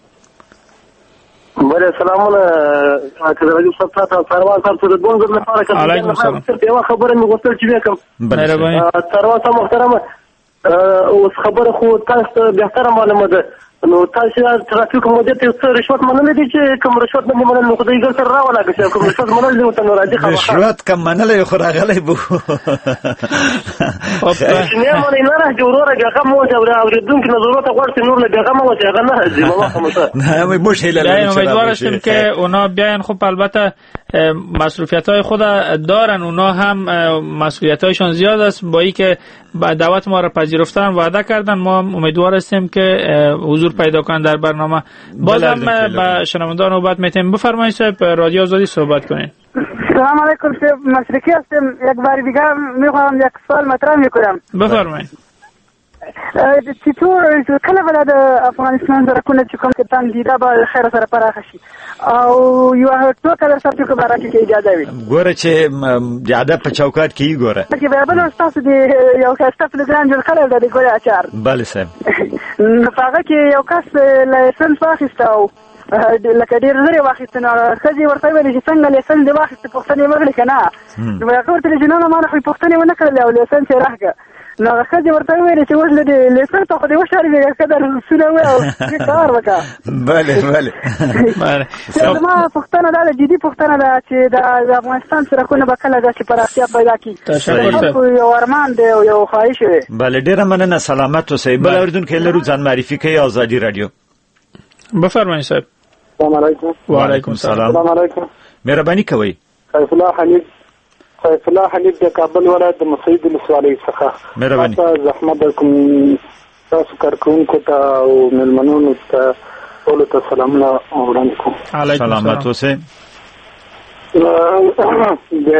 بله سلامونه که راجو صفات سروان صاحب ته ګونګر لپاره کوم علیکم السلام. یو خبره مې غوښتل چې وکم. مهرباني. سروان صاحب محترم اوس خبره خو تاسو به احترام معلومه ده نو تاسو ترافیک مدیر ته څه رشوت منل دي چې کوم رشوت نه منل نو خدای ګر سره راولا چې کوم رشوت منل دي ته نو راځي خبره رشوت کم منل خو راغلی بو او نه مونږ نه راځي وروره هغه مو چې اوریدونکو نظرات غوړته نور له هغه مو چې هغه نه راځي مو نه مش هیله نه امیدوار هستیم که اونا بیاین. خب البته مسئولیت های خود دارن اونا هم مسئولیت هایشان زیاد است با ای که دعوت ما را پذیرفتن وعده کردن ما امیدوار هستیم که حضور پیدا کنن در برنامه. بازم با شنوندگان نوبت میتیم. بفرمایید صاحب رادیو آزادی صحبت کنین. سلام علیکم صاحب مشرقی هستم. یک بار دیگه میخوام یک سوال مطرح میکنم. بفرمایید. چطور کله به د افغانستان سره کومه چې کوم کتان دیده به خیر سره پراخ شي او یو څو کله سره په باره کې اجازه وي ګوره چې زیاده په چوکاټ کې ګوره چې به بل تاسو دی یو کس په ګران جوړ کړل د ګوره اچار بله صاحب هغه کې یو کس لایسنس واخیستو لکه ډیر زری واخیستنه خځې ورته ویل چې څنګه لیسنس دی واخیست پښتنې وکړي کنه نو هغه ورته چې نه ما نه خو پښتنې ونه کړل او لیسنس یې راکړ نو خځې ورته ویل چې اوس له لیسنس ته خو دې وشارې قدر سونه و او کار وکړه بله بله بله ما پښتنه دا جدي پښتنه دا چې د افغانستان سره کومه بکله دا چې پراختیا پیدا کی تشکر یو ارمان دی او یو خواهش دی. بله ډیره مننه سلامت اوسئ. بل اوریدونکو لرو ځان معرفي کوي آزادي رادیو. بفرمایئ صاحب. السلام علیکم. و علیکم السلام. السلام علیکم. مهرباني کوئ. سیف الله حنیف سیف الله حنیف د کابل ولایت د مسعود ولسوالۍ څخه. مهرباني. تاسو زحمت کوم تاسو کارکونکو ته او ملمنونو ته ټول ته سلامونه وړاندې کوم. علیکم السلام. سلامت اوسئ. د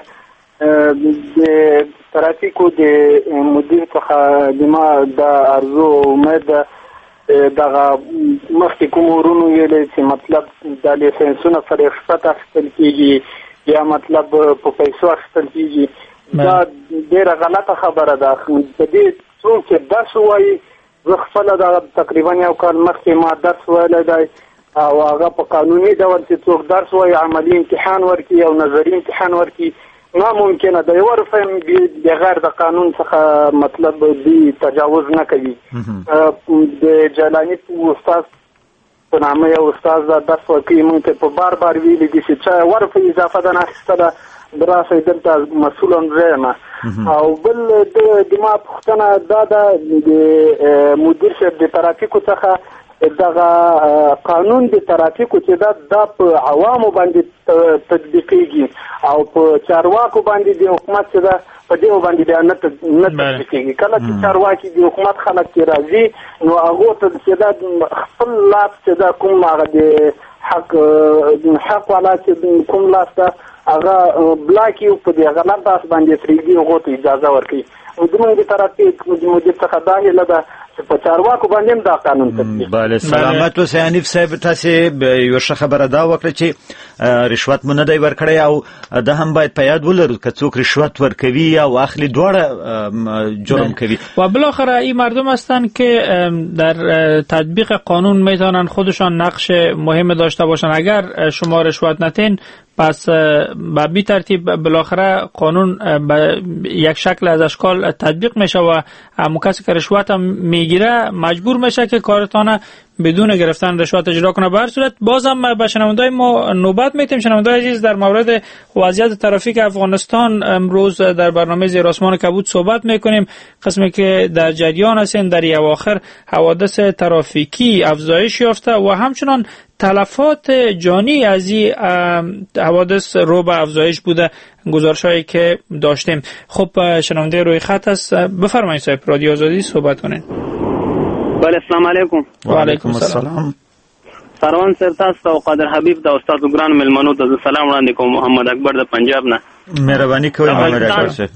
د ترافیکو د مدیر څخه د ما د ارزو امید دغه مخکې کوم ورونو ویلې چې مطلب د لیسنسونو سره اخیستل اخیستل کېږي یا مطلب په پیسو اخیستل کېږي دا ډېره غلطه خبره ده. په دې څوک چې درس وایي زه خپله د تقریبا یو کال مخکې ما درس ویلی دی او هغه په قانوني ډول چې څوک درس وایي عملي امتحان ورکړي او نظري امتحان ورکړي ناممکنه ده. یو رفم بغیر د قانون څخه مطلب دی تجاوز نه کوي. د جلانی استاد په نامه یو استاد دا درس ورکوي موږ ته په بار بار ویلي دي چې چا ورفه اضافه ده نه اخیستله دراسه دلته مسؤل زه او بل د ما پوښتنه دا ده د مدیر صاحب د ترافیکو څخه دغه قانون د ترافیکو چې دا د په عوامو باندې تطبیقیږي او په چارواکو باندې د حکومت چې دا په دې باندې بیا نه تطبیقیږي. کله چې چارواکي د حکومت خلک کې راځي نو هغه ته چې دا خپل لاس چې دا کوم هغه د حق حق والا چې کوم لاس ته هغه بلاکي په دې هغه لاس باندې فریدي هغه ته اجازه ورکړي. زموږ د ترافیک مدیر څخه دا هیله ده په چارواکو باندې دا قانون تطبیق. بله سلامت اوسئ حنیف صاحب، تاسو یو ښه خبره دا وکړه چې رشوت مو نه دی ورکړی او دا هم باید په یاد ولرو که څوک رشوت ورکوي او اخلي دواړه جرم کوي. و بالاخره این مردم هستند که در تطبیق قانون میتونن خودشان نقش مهم داشته باشن. اگر شما رشوت نتین پس به بی ترتیب بالاخره قانون به یک شکل از اشکال تطبیق میشه و همون کسی که رشوت هم میگیره مجبور میشه که کارتانه بدون گرفتن رشوت اجرا کنه. به هر صورت بازم به شنوندای ما نوبت میتیم. شنوندای عزیز، در مورد وضعیت ترافیک افغانستان امروز در برنامه زیر آسمان کبود صحبت میکنیم. قسمی که در جریان هستیم در اواخر حوادث ترافیکی افزایش یافته و همچنان تلفات جانی از این حوادث رو به افزایش بوده، گزارش‌هایی که داشتیم. خب شنونده روی خط است، بفرمایید صاحب، رادیو آزادی صحبت کنین. بله السلام علیکم. و علیکم السلام. سروان سرتاست او قادر حبیب د استاد ګران ملمنو ته سلام وړاندې کوم. محمد اکبر د پنجاب نه. مهرباني کوئ محمد اکبر صاحب.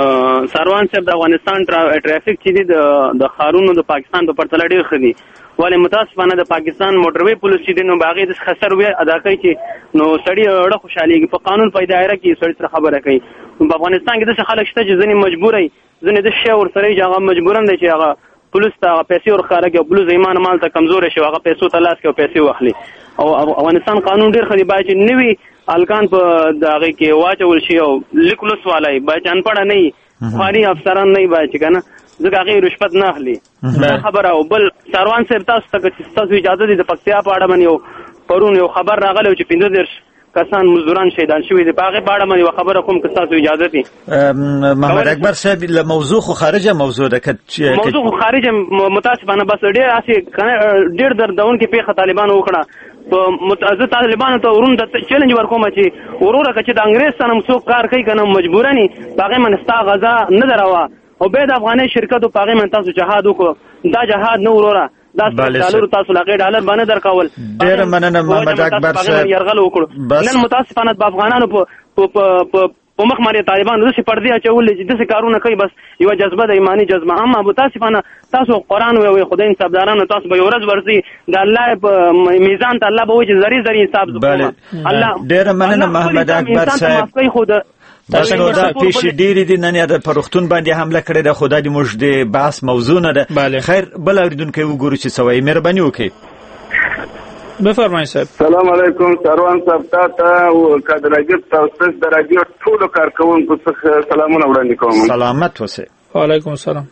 سروان صاحب د افغانستان ټرافیک چې د د خارونو د پاکستان په پرتله ډیر ښه دي، ولی متاسفانه د پاکستان موټروي پولیس چې نو باغې د خسر وی ادا کوي چې نو سړی اړه خوشاليږي په قانون په دایره کې سړی سره خبره کوي. په افغانستان کې د خلک شته چې ځنې مجبورای ځنې د شی ور سره هغه مجبورم دي چې هغه پولیس ته پیسې ورخاره کوي، پولیس ایمان مال ته کمزور شي، هغه پیسو ته لاس کې پیسې واخلي. او افغانستان قانون ډیر خدي باید نوی الکان په دغه کې واچول شي او لیکلوس والای باید ان پړه نه خاري افسران نه باید کنه ځکه هغه رشوت نه اخلي. خبره او بل سروان صاحب تاسو ته تاسو اجازه دي د پکتیا په اړه باندې یو پرون یو خبر راغلی چې پنځه درش کسان مزدوران شهیدان شوي دي. په هغه په اړه باندې یو خبره کوم که تاسو اجازه دي. محمد اکبر صاحب له موضوع خو خارجه موضوع ده که موضوع خو خارجه متاسفانه بس ډېر اسی ډېر دردون کې پیښه طالبان وکړه. په متعزز طالبانو ته ورون د چیلنج ورکوم چې وروره که چې د انګريز سره څوک کار کوي کنه مجبورني هغه منستا غزا نه دروا او به د افغاني شرکتو په هغه من تاسو جهاد وکړو. دا جهاد نه وروره دا ډالر تاسو لګې ډالر باندې درکول. ډېر مننه محمد اکبر صاحب. يرغل وکړو نن متاسفانه په افغانانو په په په مخ باندې طالبان د څه پردي اچول چې د څه کارونه کوي بس یو جذبه د ایمانی جذبه. اما متاسفانه تاسو قرآن او خدای انصافدارانو تاسو به ورځ ورسي د الله په میزان ته الله به وځي زری زری حساب وکړي. الله ډېر مننه محمد اکبر صاحب. تاسو نو دا پیښې ډېرې دي نن د پرختون باندې حمله کړې ده. خدای دې موږ د بحث موضوع نه ده. خیر بل اوریدونکو وګورو چې سوي مهرباني وکړئ. بفرمایئ صاحب. سلام علیکم سروان صاحب، تا او کادر راجب تاسو د رادیو ټول کارکونکو څخه سلامونه وړاندې کوم. سلامت اوسئ. وعلیکم السلام.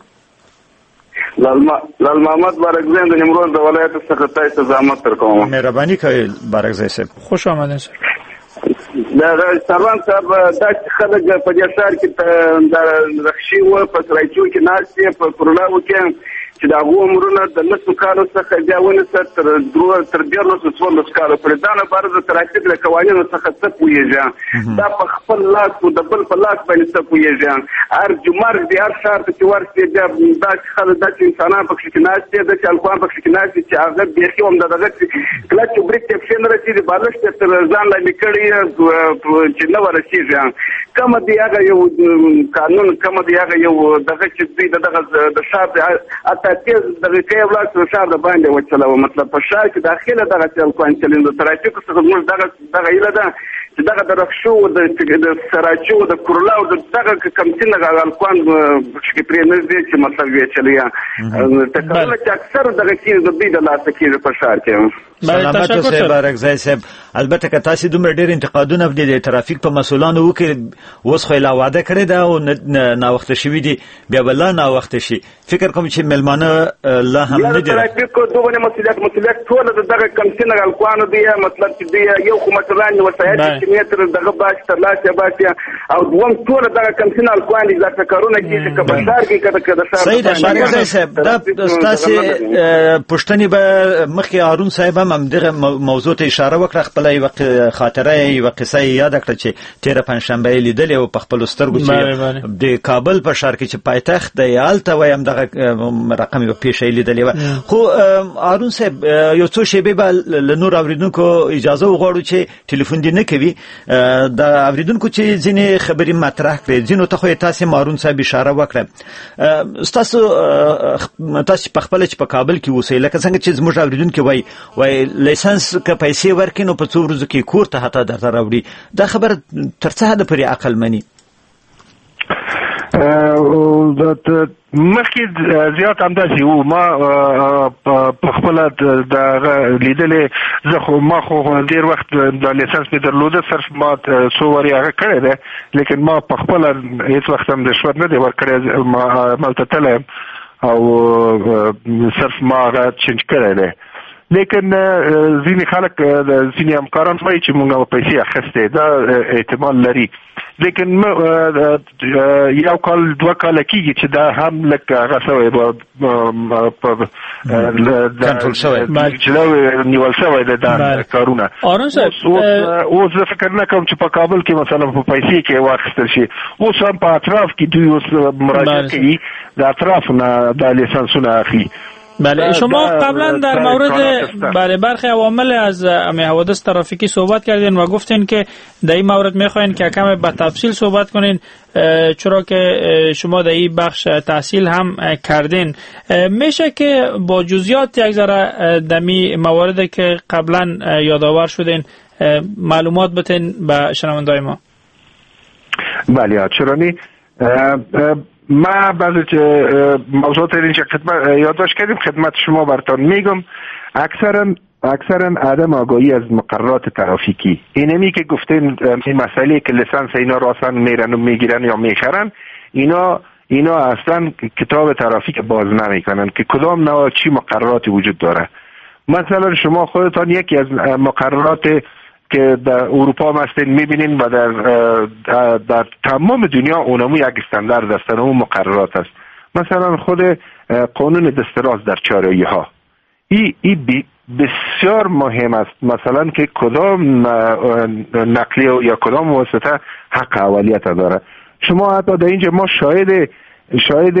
لال محمد بارکزی د نیمروز د ولایت څخه تاسو زحمت تر کوم. مهرباني کوئ بارکزی صاحب. خوش آمدید صاحب. دا سروان صاحب دا خلک په دې ښار کې د رخصي و په سرایچو کې ناشته په کورلاو کې چې دا عمرونه د لسو کالو څخه بیا ونیسه تر درو تر دیارلسو څوارلسو کالو پورې دا نه بار د ترافیک له قوانینو څخه څه پوهېږي، دا په خپل لاس او د بل په لاس باندې څه پوهېږي. هر جمعه دې هر ښار ته چې ورسې بیا داسې خلک داسې انسانان پکښې کې ناست دي، داسې هلکان پکښې کې ناست دي چې هغه بیخي هم د دغه کله چې بریک ته پښې نه رسېږي بالښت یې تر ځان لاندې کړی چې نه ورسېږي. کومه دی هغه یو قانون، کومه دی هغه یو دغه چې دوی د دغه د ښار تیز دغه کې ولاړ شو ښار د باندې وچلوه. مطلب په ښار کې داخله دغه چې الکوان چلین د ترافیکو څخه موږ دغه دغه ایله ده چې دغه د رخصو د سراچو د کورلاو د دغه کمتین دغه الکوان چې پرې نه دي چې مطلب یې چلیا تکرار چې اکثر دغه کې د دې د لاسه کې په ښار کې. سلامت اوسئ بارکزی صاحب. البته که تاسو دومره ډېر انتقادونه د ترافیک په مسولانو وکړي اوس خو لا واده کړی دا او نا وخت شوی دی بیا بل نه وخت شي فکر کوم چې ملمانه لا هم نه دي ترافیک کو دوه مسؤلیت مسؤلیت ټول دغه کمشن الکوانو دی مطلب چې دی یو خو مثلا وسایل چې متر دغه باش تر لاسه باش او دوم ټول دغه کمشن الکوان دي ځکه کارونه کې چې بازار کې کده کده صحیح ده شاګرد صاحب دا تاسو پښتني به مخکې هارون صاحب هم دغه موضوع ته اشاره وکړه خپل یو خاطره یو قصه یاد کړه چې تیر پنځشنبه لیدل او په خپل سترګو چې د کابل په ښار کې چې پایتخت دی آلته وایم دغه رقم یو پیښه لیدلې و خو هارون صاحب یو څو شی به ل نور اوریدونکو اجازه وغواړو چې ټلیفون دی نه کوي دا اوریدونکو چې ځینې خبرې مطرح کړي ځینو ته خو تاسو هارون صاحب اشاره وکړه تاسو تاسو په خپل چې په کابل کې اوسئ لکه څنګه چې زموږ اوریدونکو وای وای لایسنس که پیسې ورکینو په څو ورځو کې کور ته حتی درته راوړي دا خبر تر څه حد پورې عقل مني مخکې زیات همداسې وو ما په خپله د لیدلې زه خو ما خو ډېر وخت د لیسنس مې درلوده صرف ما څو وارې هغه کړی دی لیکن ما په خپله هېڅ وخت هم رشوت نه دی ورکړی ما هملته تللی یم او صرف ما هغه چینج کړی دی لیکن ځینې خلک ځینې همکاران وایي چې موږ پیسې اخیستې دا احتمال لري لیکن یو کال دوه کاله کېږي چې دا هم لږ هغه شوی کنټرول شوی چې نیول شوی دی دا کارونه اوس زه فکر نه کوم چې په کابل کې مثلا په پیسې کې واخیستل شي اوس هم په اطراف کې دوی اوس مراجعه کوي د اطراف نه دا لیسنسونه اخلي بله شما قبلا در مورد بله برخی عوامل از امی حوادث ترافیکی صحبت کردین و گفتین که در این مورد میخواین که کم به تفصیل صحبت کنین چرا که شما در این بخش تحصیل هم کردین میشه که با جزئیات یک ذره دمی موارد که قبلا یادآور شدین معلومات بتین به شنوندای ما؟ بله چرا نی ما بعضی موضوعات اینجا خدمت یادداشت کردیم خدمت شما براتون میگم اکثرا اکثرا عدم آگاهی از مقررات ترافیکی اینمی که گفتین این مسئله که لیسانس اینا راسن میرن و میگیرن یا میخرن اینا اینا اصلا کتاب ترافیک باز نمیکنن که کدام نوع چی مقرراتی وجود داره. مثلا شما خودتان یکی از مقررات که در اروپا هستین میبینین و در در تمام دنیا اونمو یک استاندارد است اون مقررات است. مثلا خود قانون دستراز در چهارراهی ها ای ای بسیار مهم است مثلا که کدام نقلیه یا کدام واسطه حق اولیت داره. شما حتی در اینجا ما شاهد شاهد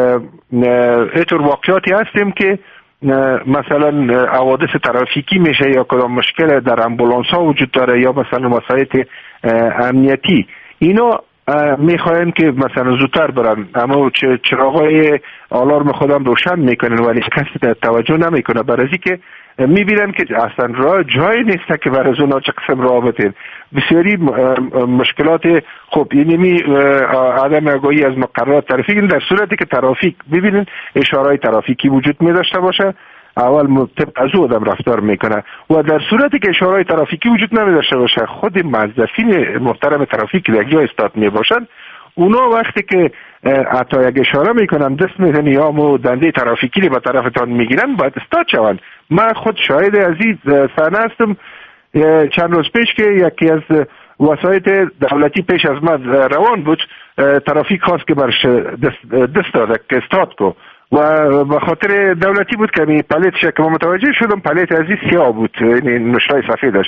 اینطور واقعاتی هستیم که مثلا حوادث ترافیکی میشه یا کدام مشکل در امبولانس ها وجود داره یا مثلا وسایل امنیتی اینا میخواین که مثلا زودتر برن اما چراغای آلارم خودم روشن میکنن ولی کسی توجه نمیکنه برای اینکه میبینن که اصلا راه جایی نیست که برای اونا چه قسم راه بتین. بسیاری مشکلات خب اینمی عدم آگاهی از مقررات ترافیک در صورتی که ترافیک ببینین اشارهای ترافیکی وجود می داشته باشه اول طبق از او آدم رفتار میکنه و در صورتی که اشارهای ترافیکی وجود نمی داشته باشه خود موظفین محترم ترافیک در جای استاد می باشن اونا وقتی که حتی یک اشاره میکنن دست میزنی یا مو دنده ترافیکی رو به طرفتان میگیرن باید استاد شوند. من خود شاهد از این صحنه هستم چند روز پیش که یکی از وسایل دولتی پیش از من روان بود ترافیک خواست که برش دست, دست داده که استاد کو و به خاطر دولتی بود که می پلیتش که متوجه شدم پلیت از این سیاه بود یعنی نشای سفیدش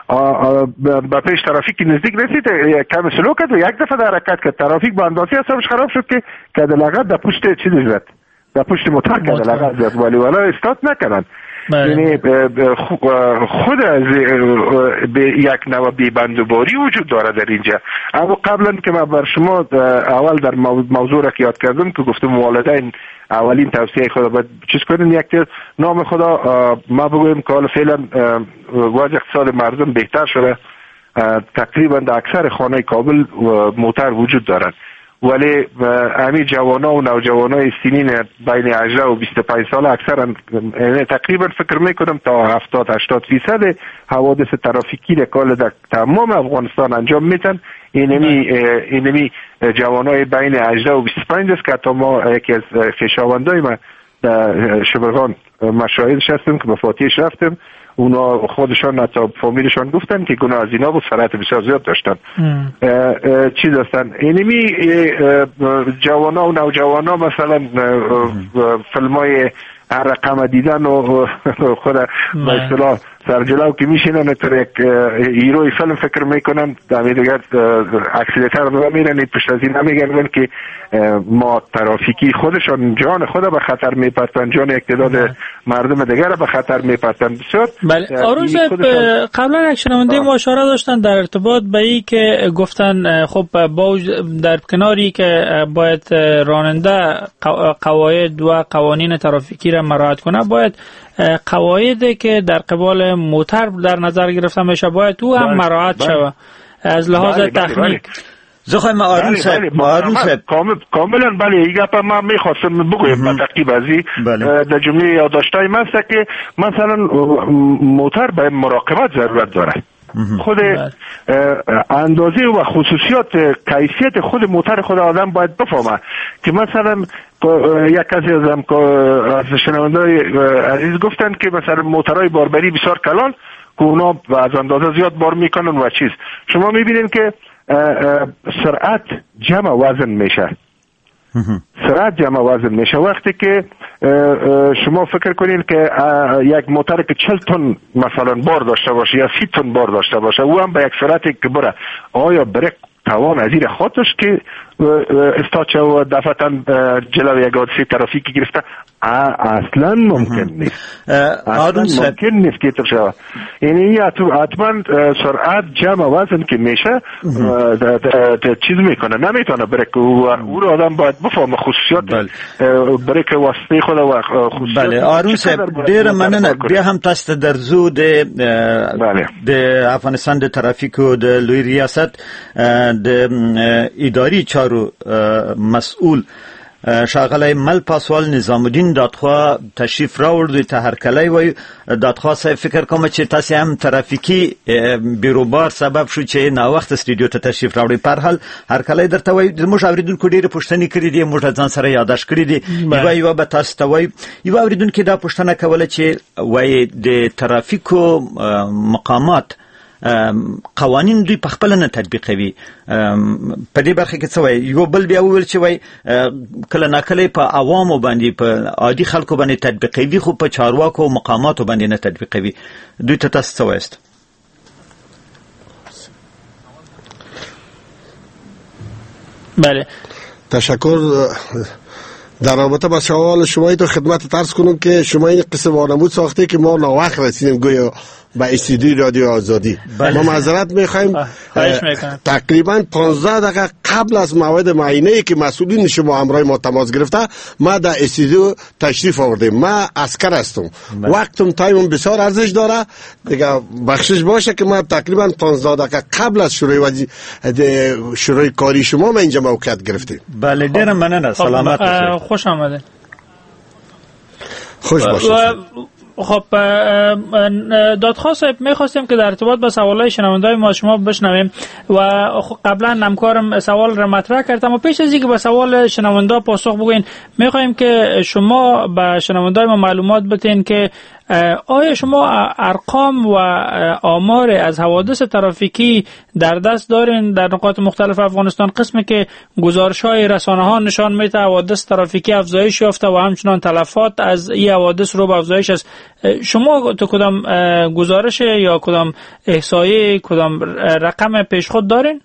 با پیش ترافیک نزدیک رسید کم سلو کرد و یک دفعه در حرکت کرد ترافیک با اندازی حسابش خراب شد که کدلغت در پشت چیزی زد در پشت موتور کدلغت زد ولی والا استاد نکردن. یعنی خود از یک نوع بی‌بندوباری وجود داره در اینجا. اما قبلا که من بر شما اول در موضوع را که یاد کردم که گفتم والدین اولین توصیه خدا باید چیز کنین یک تیر نام خدا ما بگویم که حالا فعلا وضع اقتصاد مردم بهتر شده تقریبا در اکثر خانه کابل موتر وجود دارد ولی همین جوانا و نوجوانای سنین بین هجده و بیست و پنج ساله اکثرا تقریبا فکر میکنم تا هفتاد هشتاد فیصد حوادث ترافیکی در کال در تمام افغانستان انجام میتن. اینمی اینمی جوانای بین هجده و بیست و پنج است که تا ما یکی از خویشاوندای ما در شبرغان مشاهدش هستیم که مفاتیحش رفتیم، اونا خودشان حتی فامیلشان گفتن که گناه از اینا بود، سرعت بسیار زیاد داشتن. چیز هستن اینمی جوانا و نوجوانا مثلا فیلمای هر رقم دیدن و خود به اصطلاح سرجلاو که میشینن تو یک هیروی فیلم فکر میکنن، دمی دیگر اکسیلیتر رو میرن پشت از این میگن که ما ترافیکی خودشان جان خود به خطر میپرتن، جان اقتدار مردم دیگر به خطر میپرتن. بسیار بله. آروم صاحب قبلا یک شنونده ما اشاره داشتن در ارتباط به این که گفتن خب با در کناری که باید راننده قواعد و قوانین ترافیکی را مراعات کنه، باید قواعدی که در قبال موتر در نظر گرفته میشه باید او هم مراعات شود از لحاظ تکنیک. زخوایم آروم صاحب آروم صاحب کاملا بله. این گپ ما میخواستم بگویم به ترتیب ازی در جمله یادداشت‌های من است که مثلا موتر به مراقبت ضرورت داره. خود اندازه و خصوصیات کیفیت خود موتر خود آدم باید بفهمه که مثلا یک کسی ازم از شنونده‌های عزیز گفتن که مثلا موترهای باربری بسیار کلان که اونا از اندازه زیاد بار میکنن و چیز. شما میبینین که سرعت جمع وزن میشه، سرعت جمع وزن میشه. وقتی که شما فکر کنین که یک موتر که چهل تن مثلا بار داشته باشه یا سی تن بار داشته باشه، او هم به یک سرعتی که بره، آیا بره توان از این خودش که استاچه و دفعتا جلو یک حادثه ترافیکی گرفته؟ اصلا ممکن نیست. اصلا ممکن نیست که تو شود. یعنی حتما سرعت جمع وزن که میشه چیز میکنه، نمیتونه بریک او رو آدم باید بفهمه خصوصیات بریک واسطه خود و خصوصیات. بله آروم صاحب ډیر مننه. بیا هم تاسو در زو د د افغانستان د ترافیک او د لوی ریاست د اداري چارو مسئول شاغلی مل پاسوال نظام الدین دادخوا تشریف راوړ ته هر کله وي دادخوا صاحب فکر کوم چې تاسو هم ترافیکی بیروبار سبب شو چې نا وخت استودیو ته تشریف راوړی. په هر حال هر کله درته وي موږ اوریدونکو ډیره پوښتنې کړې دي، موږ ځان سره یاداش کړې دي. یو یو به تاسو ته وي یو اوریدونکو دا پوښتنه کوله چې وای د ترافیکو مقامات قوانین دوی په خپل نه تطبیقوي. په دې برخه کې څه وایي؟ یو بل بیا وویل چې وایي کله ناکله په عوامو باندې په عادي خلکو باندې تطبیقوي خو په چارواکو او مقاماتو باندې نه تطبیقوي. دوی ته تاسو څه وایست؟ بله تشکر. در رابطه با سوال شما تو خدمت عرض کنم که شما این قصه وانمود ساخته که ما ناوقت رسیدیم گویا به استودیوی رادیو آزادی. ما معذرت میخوایم تقریبا پانزده دقیقه قبل از موعد معینه‌ای که مسئولین شما همراه ما تماس گرفته ما در استودیو تشریف آوردیم. ما عسکر هستم، وقتم تایمم بسیار ارزش داره دیگه، بخشش باشه که ما تقریبا پانزده دقیقه قبل از شروع وزی... شروع کاری شما ما اینجا موقعیت گرفتیم. بله ډیر مننه. سلامت باشید. خوش آمده. خوش باشید. خب دادخواه صاحب میخواستیم که در ارتباط با سوالای شنونده‌های ما شما بشنویم و قبلا همکارم سوال را مطرح کرد، اما پیش از اینکه به سوال شنونده پاسخ بگوین میخوایم که شما به شنونده‌های ما معلومات بدین که آیا شما ارقام و آمار از حوادث ترافیکی در دست دارین در نقاط مختلف افغانستان؟ قسمی که گزارش‌های رسانه‌ها نشان میده حوادث ترافیکی افزایش یافته و همچنان تلفات از این حوادث رو به افزایش است. شما تو کدام گزارش یا کدام احصایه کدام رقم پیش خود دارین؟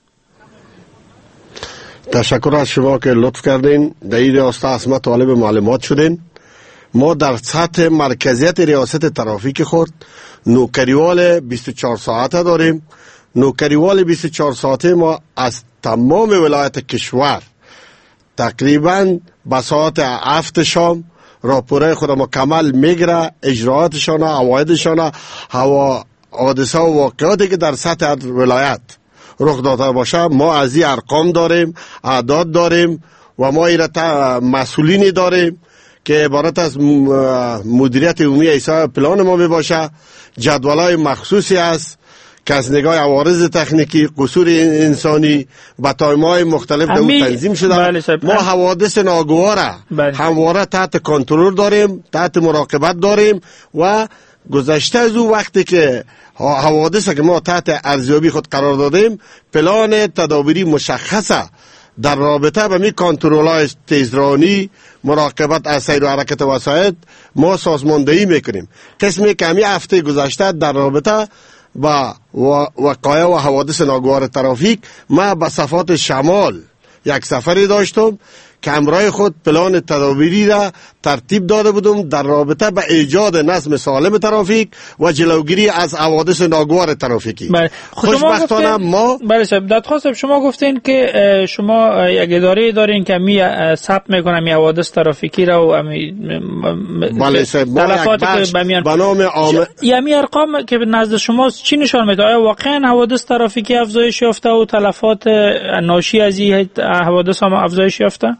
تشکر از شما که لطف کردین. در این راسته از ما طالب معلومات شدین. ما در سطح مرکزیت ریاست ترافیک خود نوکریوال بیست و چهار ساعته داریم. نوکریوال بیست و چهار ساعته ما از تمام ولایت کشور تقریبا به ساعت هفت شام راپوره خود مکمل میگره، اجراعاتشان، عوایدشان، هوا حادثه و واقعاتی که در سطح ولایت رخ داده باشه. ما از این ارقام داریم، اعداد داریم و ما ایره مسئولینی داریم که عبارت از مدیریت عمومی ایسا پلان ما می باشه. جدولای مخصوصی است که از نگاه عوارض تکنیکی، قصور انسانی به تایم‌های مختلف در اون تنظیم شده. بله ما حوادث ناگواره بله. همواره تحت کنترل داریم، تحت مراقبت داریم و گذشته از او وقتی که حوادث که ما تحت ارزیابی خود قرار دادیم، پلان تدابیری مشخصه در رابطه با می کنترل‌های تیزرانی، مراقبت از سیر و حرکت وسایط ما سازماندهی میکنیم. قسمی که همی هفته گذشته در رابطه با وقایع و حوادث ناگوار ترافیک ما به صفات شمال یک سفری داشتم که همراه خود پلان تدابیری را ترتیب داده بودم در رابطه به ایجاد نظم سالم ترافیک و جلوگیری از حوادث ناگوار ترافیکی. بله. خوشبختانه ما بله صاحب دادخواست صاحب شما گفتین که شما یک اداره دارین که می ثبت میکنه می حوادث ترافیکی را و می بله صاحب ما یک بخش به نام عامل یعنی ارقام که نزد شما چی نشان میده؟ آیا واقعا حوادث ترافیکی افزایش یافته و تلفات ناشی از این حوادث هم افزایش یافته؟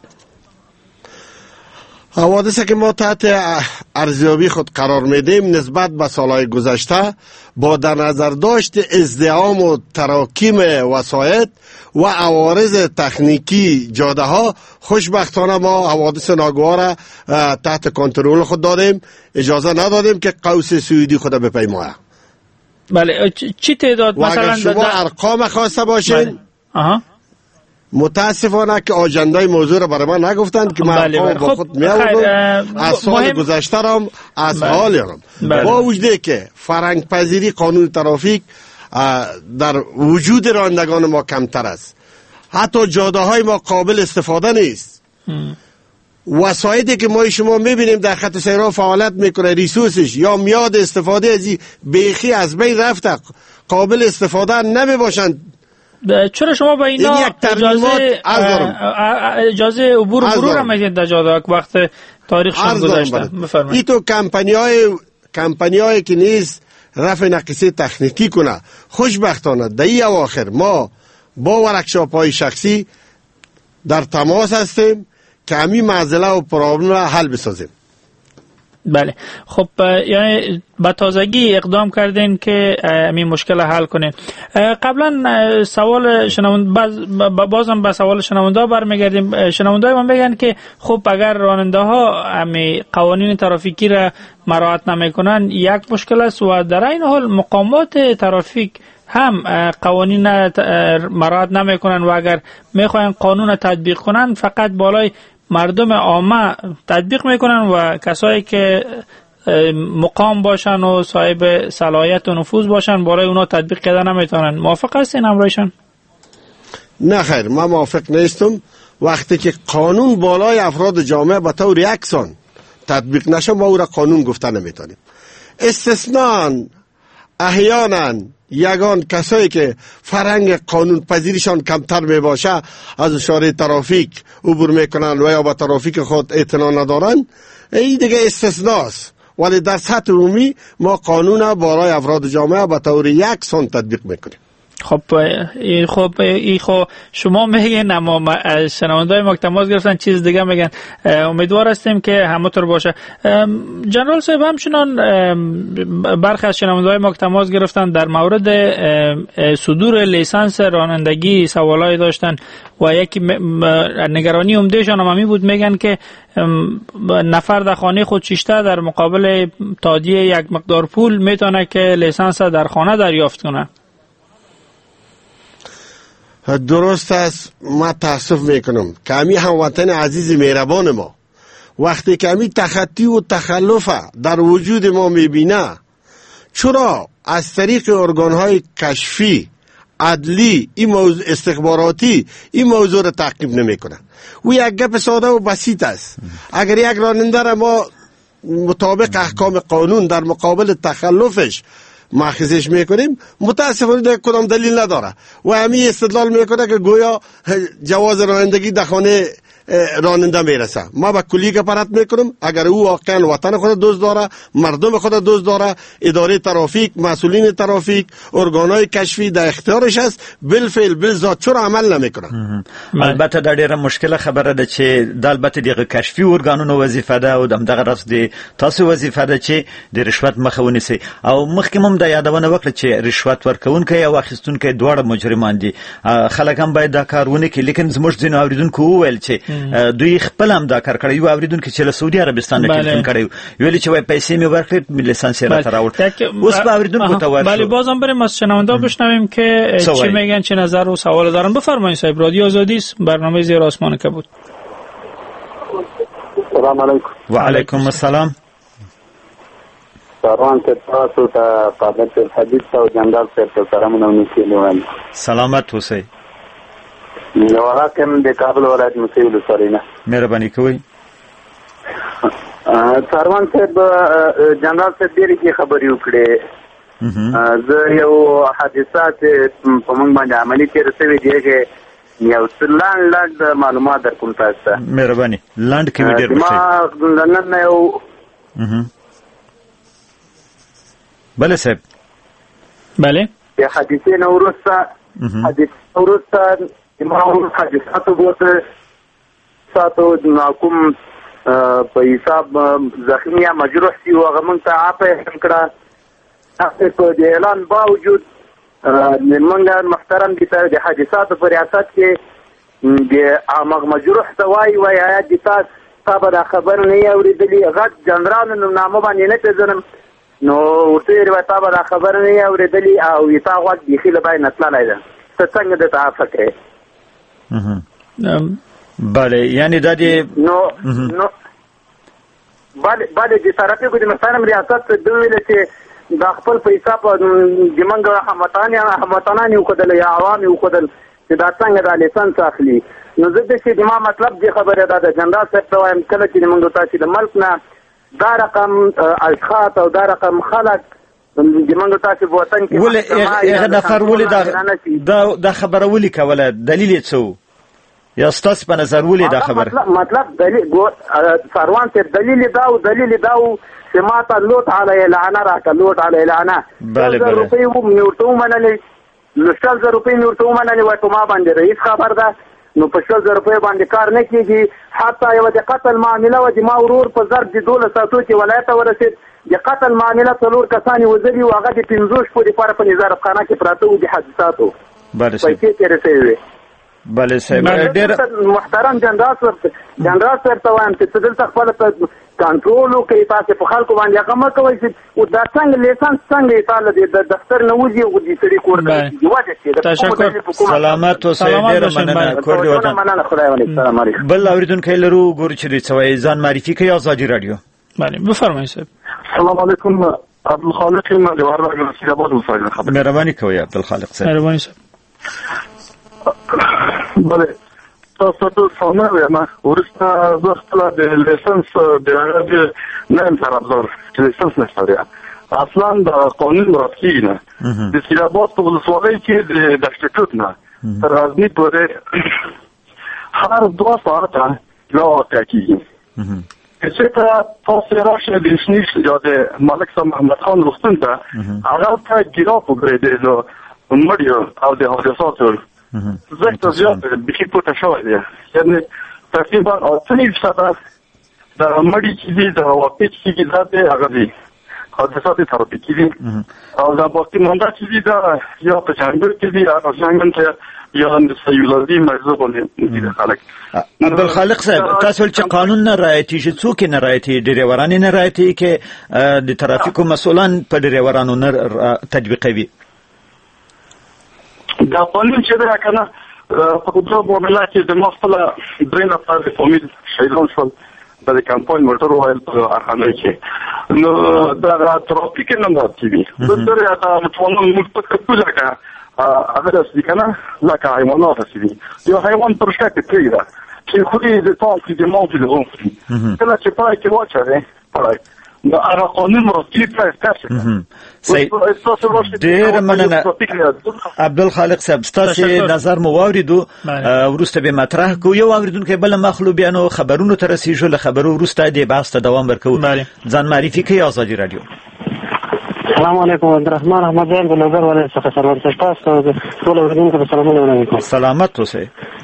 حوادثی که ما تحت ارزیابی خود قرار میدیم نسبت به سالهای گذشته با در نظر داشت ازدحام و تراکیم وسایط و عوارض تکنیکی جاده ها، خوشبختانه ما حوادث ناگوار تحت کنترل خود دادیم، اجازه ندادیم که قوس سوئدی خود بپیماید. بله چی تعداد مثلا اگر شما ارقام خواسته باشین بله. آها متاسفانه که آجندای موضوع را برای من نگفتند که من بله بله. با خب خود می آوردم از سال مهم... گذشته رام از بله. حال رام بله. با وجود که فرهنگ پذیری قانون ترافیک در وجود رانندگان ما کمتر است، حتی جاده های ما قابل استفاده نیست. وسایلی که ما شما میبینیم در خط سیر فعالیت میکنه ریسورسش یا میاد استفاده از بیخی از بین رفته، قابل استفاده نمی باشند. چرا شما با اینا اجازه اجازه عبور و مرور هم میدید در جاده وقت تاریخشان گذاشته؟ بفرمایید. این تو کمپانی‌های کمپانی‌هایی که نیست رفع نقصی تکنیکی کنه. خوشبختانه در این اواخر ما با ورکشاپ‌های شخصی در تماس هستیم که همین معضله و پرابلم را حل بسازیم. بله خب یعنی با تازگی اقدام کردین که این مشکل حل کنین. قبلا سوال شنوند باز بازم به سوال شنونده برمیگردیم. شنونده ما میگن که خب اگر راننده ها امی قوانین ترافیکی را مراعات نمیکنن یک مشکل است و در این حال مقامات ترافیک هم قوانین مراعات نمیکنن و اگر میخواین قانون تطبیق کنن فقط بالای مردم عامه تطبیق میکنن و کسایی که مقام باشن و صاحب صلاحیت و نفوذ باشن بالای اونا تطبیق کردن نمیتونن. موافق هستین همراهشان؟ نه خیر، من موافق نیستم. وقتی که قانون بالای افراد جامعه به طور یکسان تطبیق نشه ما او را قانون گفته نمیتونیم. استثناء احیانا یگان کسایی که فرهنگ قانون پذیریشان کمتر می باشه از اشاره ترافیک عبور میکنن و یا با ترافیک خود اعتنا ندارن، این دیگه استثناست. ولی در سطح عمومی ما قانون بالای افراد جامعه به طور یکسان تطبیق میکنیم. خب این خب این خب شما میگین اما شنوندای ما تماس گرفتن چیز دیگه میگن. امیدوار هستیم که همونطور باشه. جنرال صاحب همچنان برخی از شنوندای ما تماس گرفتن در مورد صدور لیسانس رانندگی سوالای داشتن و یکی نگرانی عمدهشان هم همین بود، میگن که نفر در خانه خود شیشته در مقابل تادیه یک مقدار پول میتونه که لیسانس در خانه دریافت کنه. درست است. ما تاسف میکنم که همی هموطن عزیز مهربان ما وقتی که همی تخطی و تخلف در وجود ما میبینه، چرا از طریق ارگانهای کشفی عدلی این موضوع استخباراتی این موضوع را تعقیب نمیکنه؟ و یک گپ ساده و بسیط است. اگر یک راننده را ما مطابق احکام قانون در مقابل تخلفش مأخذش میکنیم، متاسفانه در کدام دلیل نداره و همین استدلال میکنه که گویا جواز رانندگی در خانه راننده میرسه. ما به کلیگ پرت میکنم اگر او واقعا وطن خود دوست داره، مردم خود دوست داره، اداره ترافیک، مسئولین ترافیک، ارگانهای کشفی در اختیارش است، بالفعل بالذات چرا عمل نمیکنه. البته دا ډیره مشکله خبره ده چې د البته دغه کشفي ارګانونو وظیفه ده او دغه راس دي تاسو وظیفه ده چې د رشوت مخه ونیسي او مخکې هم د یادونه وکړه چې رشوت ورکونکي او اخیستونکي دواړه مجرمان دي. خلک هم باید دا کارونه کوي، لیکن زموږ ځینو اوریدونکو وویل چې دوی خپل هم دا کار کړی. یو اوریدونکي چې له سعودي عربستان نه ټلیفون کړی ویل چې وای پیسې مې ورکړې لیسانس یې راته راوړ. اوس به اوریدونکو ته ورشو. بله بازم بریم از شنونده بشنویم که چی میگن، چه نظر و سوال دارن. بفرمایید صاحب. رادیو آزادی است، برنامه زیر آسمان کبود. سلام علیکم. و علیکم السلام. سلام ته تاسو ته قابل حدیث او جنرال صاحب ته سلامونه ونیسئ. سلامت اوسئ. نو راکم د کابل ولایت مسیول سرینا. مهرباني کوئ. سروان صاحب جنرال صاحب ډیرې کې خبرې وکړې. زه یو حادثات په موږ باندې عملي تیر شوي دي چې یو لاند لاند معلومات در کوم تاسو ته. مهرباني لاند کې ډیر ما نن یو بله صاحب. بله د حادثې نه وروسته حادثې وروسته ما هم حادثاتو بوته ساتو کوم په حساب زخمی یا مجروح سی و هغه موږ ته عفو کړه. په دې اعلان باوجود موږ محترم دي د حادثاتو په ریاست کې د هغه مجروح ته وایي وایي آیا د تاسو تا به خبر نه یې اورېدلي؟ غټ جنرال نو نامه باندې نه پېژنم نو ورته یې وایي تا به خبر نه یې اورېدلي او تا غوږ بیخي له باندې نه تللی ده. ته څنګه دته عفو کوې؟ بله یعنی دا دی نو نو بله بله د ترافیکو د محترم ریاست دوی ویل چې دا خپل پیسې په د منګ هموطنان هموطنان یو کدل یا عوام یو کدل چې دا څنګه د لیسانس اخلي. نو زه د چې ما مطلب دی خبره ده د جنرال صاحب ته وایم کله چې موږ تاسو د ملک نه دا رقم اشخاص او دا رقم خلک د موږ تاسو په وطن کې ولې هغه نفر ولې دا دا خبره ولې کوله؟ دلیل یې څه یا ستاسو په نظر ولې دا خبره؟ مطلب دلیل سروان ته دلیل دا او دلیل دا چې ما ته لوټ علی لعنه راکړه لوټ علی لعنه. بله بله روپۍ مې ورته ومنلې نو شل زره روپۍ مې ورته ومنلې وایي په ما باندې رئیس خبر ده نو په شل زره روپۍ باندې کار نه کېږي. حتی یوه د قتل معامله وه د ما ورور په ضرب د دولس ساعتو کې ولایت ته ورسېد. د قتل معامله څلور کسان یې وژلي وو هغه د پنځو شپو دپاره په نظارت خانه کې پراته وو د حادثاتو پیسې تېرې شوې وې. بله صاحب ډېر محترم جنرال صاحب جنرال صاحب ته وایم چې څه دلته خپله کنټرول وکړئ تاسې په خلکو باندې هغه مه کوئ چې دا څنګه لیسانس څنګه یې تا له د دفتر نه وځي او د سړي کور ته وجه چې تشکر سلامت اوسئ. ډېره مننه. کور دې ودان. مننه. خدای ونیسي. سلام علیکم. بل اورېدونکی لرو ګورو چې دوی څه وایي. ځان معرفي کوي ازادي راډیو. بله بفرمایئ صاحب. سلام علیکم. عبدالخالق یم د وردګ نصیر آباد اوسېږم. خبر مهرباني کوئ عبدالخالق صاحب. مهرباني صاحب. بله تاسو ته سلام وایم. ورسته زه خپله د لیسنس د هغه د نه یم طرفدار چې لیسنس نشته دی. اصلا د قانون مراعات کېږي نه. د سید آباد په ولسوالۍ کې د دشتکوت نه تر غزني پورې هر دوه ساعته یوه واقعه کېږي. که چېرته تاسې راشئ د شنیش یا د ملک صاحب محمد خان روغتون ته هغه ته ګراف وګورئ د مړیو او د حادثاتو زه زیات بیخي پورته شوی دی. یعنې تقریبا اته نیم فیصده د مړي چې دي د واقع چې دي دا د هغه دي حادثات ترافیکي دي او دا باقي مونده چې دي دا یا په ځانګړي کې دي او ځانګړي ته یا د سیولادي مرزه باندې دي خلک. عبدالخالق صاحب تاسو چې قانون نه رعایتېږي څوک نه رعایتېږي؟ ډریوران نه رعایتېږي کې د ترافیکو مسؤلان په ډریورانو نه تطبیقوي؟ دا قانون چې دی که نه په قدرت معامله کې د ما خپله درې نفر د فامیل شهیدان شول د کمپاین موټر وایل په ارخانه کې. نو دا ترافیک نه مراعات کېږي. بلکې هغه متوانان موږ په کوزه که هغه داسې که نه لکه حیوانات داسې دي. یو حیوان پر شکه کې پرېږده چې خوري د تاک د ماغ د غون خوري. کله چې پای کې واچوې پړی نو هغه قانون مرتبي پر تاسو ډېر مننه عبدالخالق صاحب ستاسو نظر مو واوریدو ورسته به مطرح کو یو اوریدونکو بل مخلو بیانو خبرونو تر رسیدو له خبرو ورسته د بحث ته دوام ورکو ځان معرفي کوي آزادي رادیو. السلام علیکم عبدالرحمن احمد جان بلوګر ولې څخه سرور تاسو ټول اوریدونکو ته سلامونه علیکم. سلامت اوسئ.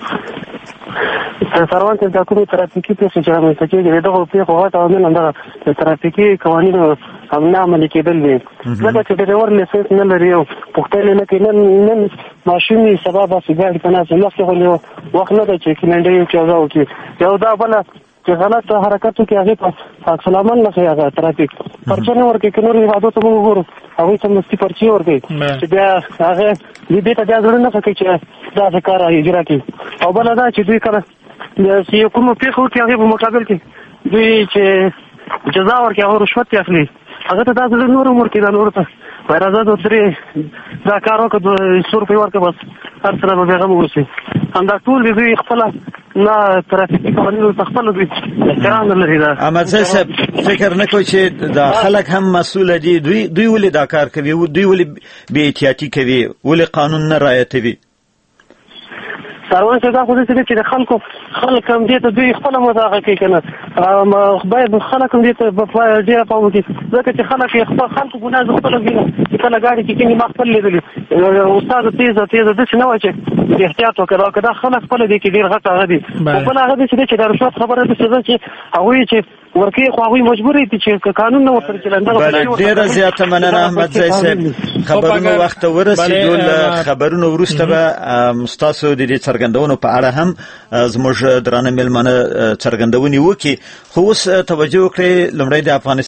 سروان ته د کومې ترافیکي پیښې چې رامنځته کېږي دغه پیښو غټ عامل همدغه د ترافیکي قوانینو هم نه عملي کېدل دي. ځکه چې ډریور لیسنس نه لري او پوښتنې نه کوي. نن نن ماشین یې سبا باسي ګاډي ته ناست مخکې خو یو وخت نه دی چې کلنډۍ یو چوزه وکړي. یو دا بله چې غلط حرکت وکړي هغې په عکس العمل نه ښایي هغه ترافیک پرچه نه ورکوي. که نور هېوادو ته موږ وګورو هغوی ته مستي پرچې ورکوي چې بیا هغه دې ته بیا زړه نه ښه کوي چې داسې کار اجرا کړي. او بله دا چې دوی کله چې یو کومه پیښه وکړي هغې په مقابل کې دوی چې جزا ورکړي هغه رشوت یې اخلي هغه ته دا زړه نور هم ورکوي دا نورو ته وایي راځه دوه درې دا کار وکړه دوه څو روپۍ ورکړه بس هر څه به بېغمه واوسي. همدا ټول دي دوی خپله نه ترافیکي قوانینو ته خپله دوی احترام نه لري. احمدزی صاحب فکر نه کوئ چې دا خلک هم مسؤله دي دوی دوی ولې دا کار کوي دوی ولې بې احتیاطي کوي ولې قانون نه رعایتوي؟ سروان څه دا خو دې چې د خلکو خلک هم دې ته دوی خپله مداخله کوي که نه باید خلک هم دې ته ډېره پام وکړي ځکه چې خلک یې خپل خلکو ګناه زه خپله وینم چې کله ګاډي کې کېني ما خپل لیدلي استاده تیزه تیزه داسې نه وایي چې احتیاط وکړه او که دا خلک خپله دې کې ډېر غټ هغه دي خو بل هغه داسې دی چې دا رشوت خبره داسې ده چې هغوی چې ورکوي خو هغوی مجبور دي چې قانون نه ورسره چلنده ډېره زیاته مننه احمدزی صاحب. خبرونو وخت ته ورسېدو له خبرونو وروسته به ستاسو د دې څرګندونو په اړه هم زموږ درانه مېلمانه څرګندونې وکړي. خو اوس توجه وکړئ لومړی د افغانستان